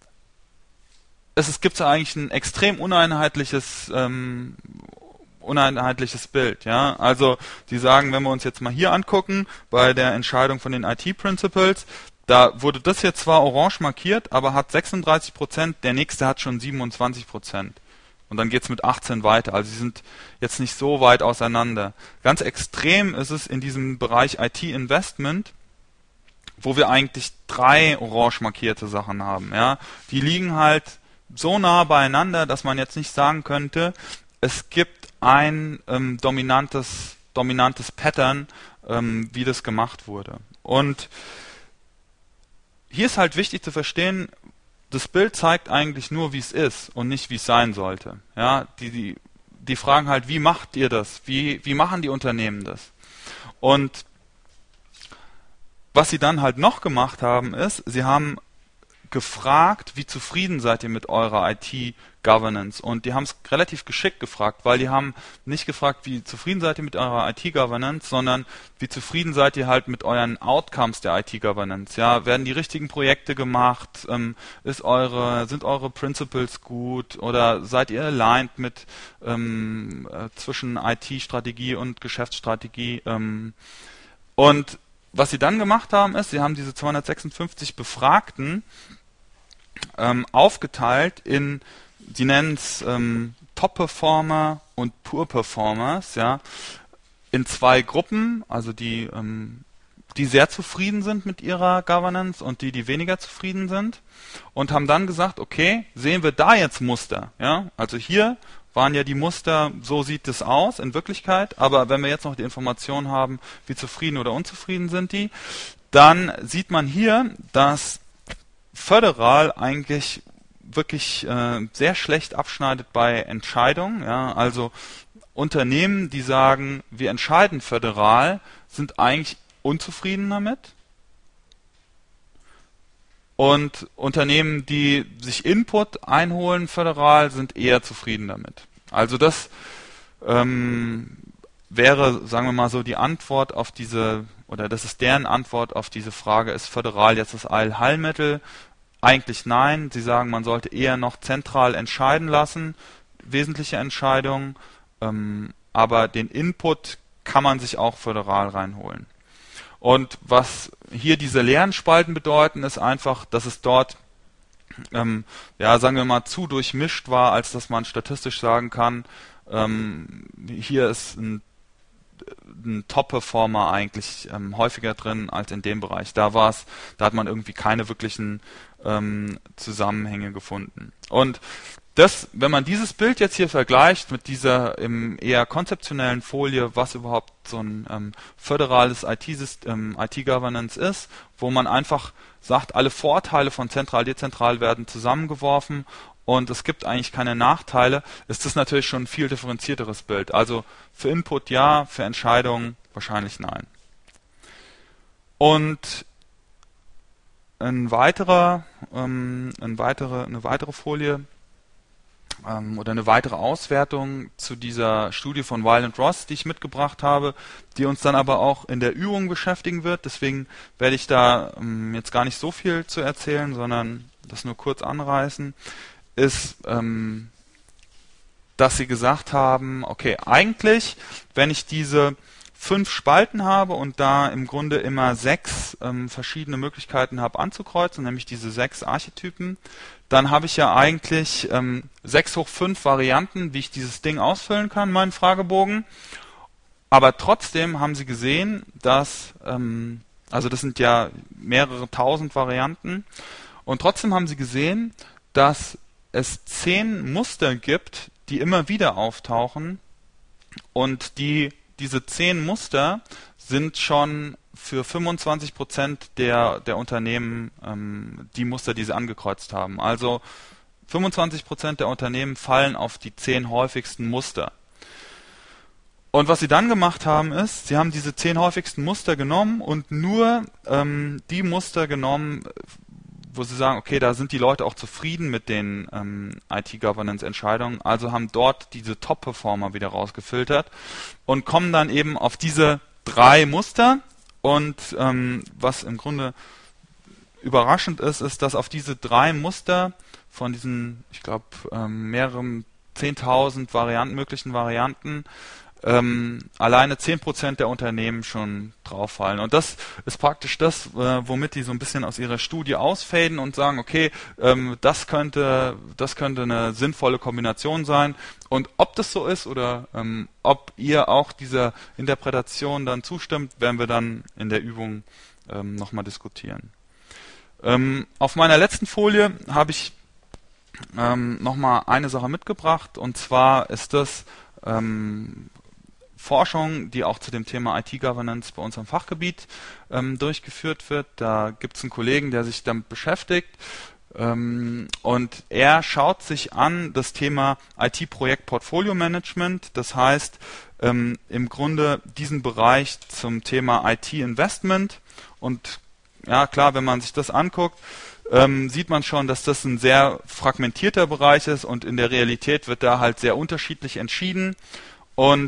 es, es gibt eigentlich ein extrem uneinheitliches ähm, uneinheitliches Bild. Ja, also die sagen, wenn wir uns jetzt mal hier angucken bei der Entscheidung von den I T-Principles, da wurde das jetzt zwar orange markiert, aber hat sechsunddreißig Prozent, der nächste hat schon siebenundzwanzig Prozent. Und dann geht's mit achtzehn weiter. Also sie sind jetzt nicht so weit auseinander. Ganz extrem ist es in diesem Bereich I T-Investment, wo wir eigentlich drei orange markierte Sachen haben. Ja, die liegen halt so nah beieinander, dass man jetzt nicht sagen könnte, es gibt ein ähm, dominantes, dominantes Pattern, ähm, wie das gemacht wurde. Und hier ist halt wichtig zu verstehen, das Bild zeigt eigentlich nur, wie es ist und nicht, wie es sein sollte. Ja, die, die, die fragen halt, wie macht ihr das? Wie, wie machen die Unternehmen das? Und was sie dann halt noch gemacht haben, ist, sie haben gefragt, wie zufrieden seid ihr mit eurer I T-Governance? Und die haben es relativ geschickt gefragt, weil die haben nicht gefragt, wie zufrieden seid ihr mit eurer I T-Governance, sondern wie zufrieden seid ihr halt mit euren Outcomes der I T-Governance? Ja, werden die richtigen Projekte gemacht? Ähm, ist eure, sind eure Principles gut? Oder seid ihr aligned mit ähm, äh, zwischen I T-Strategie und Geschäftsstrategie? Ähm, und was sie dann gemacht haben, ist, sie haben diese zweihundertsechsundfünfzig Befragten ähm, aufgeteilt in, sie nennen es ähm, Top-Performer und Poor-Performers, ja, in zwei Gruppen, also die, ähm, die sehr zufrieden sind mit ihrer Governance und die, die weniger zufrieden sind, und haben dann gesagt, okay, sehen wir da jetzt Muster, ja, also hier waren ja die Muster, so sieht es aus in Wirklichkeit, aber wenn wir jetzt noch die Information haben, wie zufrieden oder unzufrieden sind die, dann sieht man hier, dass föderal eigentlich wirklich äh, sehr schlecht abschneidet bei Entscheidungen. Ja, also Unternehmen, die sagen, wir entscheiden föderal, sind eigentlich unzufrieden damit. Und Unternehmen, die sich Input einholen föderal, sind eher zufrieden damit. Also das ähm, wäre, sagen wir mal so, die Antwort auf diese, oder das ist deren Antwort auf diese Frage, ist föderal jetzt das Allheilmittel? Eigentlich nein. Sie sagen, man sollte eher noch zentral entscheiden lassen, wesentliche Entscheidungen, ähm, aber den Input kann man sich auch föderal reinholen. Und was hier diese leeren Spalten bedeuten, ist einfach, dass es dort, ähm, ja, sagen wir mal, zu durchmischt war, als dass man statistisch sagen kann, ähm, hier ist ein, ein Top-Performer eigentlich ähm, häufiger drin als in dem Bereich. Da war es, da hat man irgendwie keine wirklichen ähm, Zusammenhänge gefunden. Und das, wenn man dieses Bild jetzt hier vergleicht mit dieser im eher konzeptionellen Folie, was überhaupt so ein ähm, föderales I T-System, I T-Governance ist, wo man einfach sagt, alle Vorteile von zentral-dezentral werden zusammengeworfen und es gibt eigentlich keine Nachteile, ist das natürlich schon ein viel differenzierteres Bild. Also für Input ja, für Entscheidungen wahrscheinlich nein. Und ein weiterer, ähm, ein weitere, eine weitere Folie, ähm, oder eine weitere Auswertung zu dieser Studie von Weil und Ross, die ich mitgebracht habe, die uns dann aber auch in der Übung beschäftigen wird. Deswegen werde ich da ähm, jetzt gar nicht so viel zu erzählen, sondern das nur kurz anreißen, ist, ähm, dass sie gesagt haben, okay, eigentlich, wenn ich diese fünf Spalten habe und da im Grunde immer sechs ähm, verschiedene Möglichkeiten habe anzukreuzen, nämlich diese sechs Archetypen, dann habe ich ja eigentlich ähm, sechs hoch fünf Varianten, wie ich dieses Ding ausfüllen kann, meinen Fragebogen. Aber trotzdem haben sie gesehen, dass, ähm, also das sind ja mehrere tausend Varianten, und trotzdem haben sie gesehen, dass es zehn Muster gibt, die immer wieder auftauchen, und die diese zehn Muster sind schon für fünfundzwanzig Prozent der, der Unternehmen ähm, die Muster, die sie angekreuzt haben. Also fünfundzwanzig Prozent der Unternehmen fallen auf die zehn häufigsten Muster. Und was sie dann gemacht haben ist, sie haben diese zehn häufigsten Muster genommen und nur ähm, die Muster genommen, wo sie sagen, okay, da sind die Leute auch zufrieden mit den ähm, I T-Governance-Entscheidungen, also haben dort diese Top-Performer wieder rausgefiltert und kommen dann eben auf diese drei Muster. Und ähm, was im Grunde überraschend ist, ist, dass auf diese drei Muster von diesen, ich glaube, ähm, mehreren zehntausend Varianten, möglichen Varianten, Ähm, alleine zehn Prozent der Unternehmen schon drauf fallen. Und das ist praktisch das, äh, womit die so ein bisschen aus ihrer Studie ausfaden und sagen, okay, ähm, das könnte, das könnte eine sinnvolle Kombination sein. Und ob das so ist oder ähm, ob ihr auch dieser Interpretation dann zustimmt, werden wir dann in der Übung ähm, nochmal diskutieren. Ähm, auf meiner letzten Folie habe ich ähm, nochmal eine Sache mitgebracht, und zwar ist das ähm, Forschung, die auch zu dem Thema I T-Governance bei uns am Fachgebiet ähm, durchgeführt wird. Da gibt es einen Kollegen, der sich damit beschäftigt, ähm, und er schaut sich an das Thema I T-Projekt-Portfolio-Management, das heißt ähm, im Grunde diesen Bereich zum Thema I T-Investment. Und ja, klar, wenn man sich das anguckt, ähm, sieht man schon, dass das ein sehr fragmentierter Bereich ist, und in der Realität wird da halt sehr unterschiedlich entschieden. Und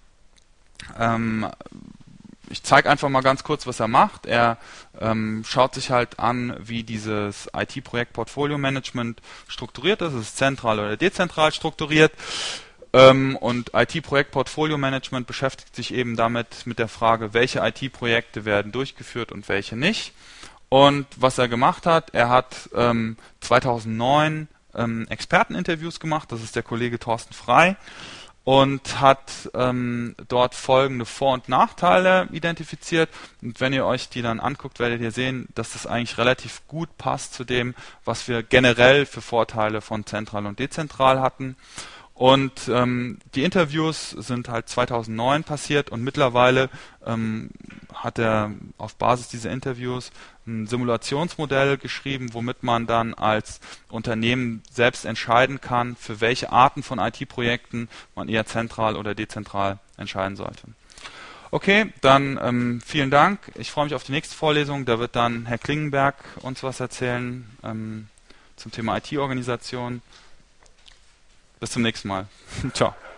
Ähm, ich zeige einfach mal ganz kurz, was er macht. Er ähm, schaut sich halt an, wie dieses I T-Projekt-Portfolio-Management strukturiert ist. Es ist zentral oder dezentral strukturiert. Ähm, und I T-Projekt-Portfolio-Management beschäftigt sich eben damit mit der Frage, welche I T-Projekte werden durchgeführt und welche nicht. Und was er gemacht hat, er hat ähm, zweitausendneun ähm, Experteninterviews gemacht. Das ist der Kollege Thorsten Frey. Und hat ähm, dort folgende Vor- und Nachteile identifiziert. Und wenn ihr euch die dann anguckt, werdet ihr sehen, dass das eigentlich relativ gut passt zu dem, was wir generell für Vorteile von zentral und dezentral hatten. Und ähm, die Interviews sind halt zweitausendneun passiert, und mittlerweile ähm, hat er auf Basis dieser Interviews ein Simulationsmodell geschrieben, womit man dann als Unternehmen selbst entscheiden kann, für welche Arten von I T-Projekten man eher zentral oder dezentral entscheiden sollte. Okay, dann ähm, vielen Dank. Ich freue mich auf die nächste Vorlesung. Da wird dann Herr Klingenberg uns was erzählen ähm, zum Thema I T-Organisation. Bis zum nächsten Mal. Ciao.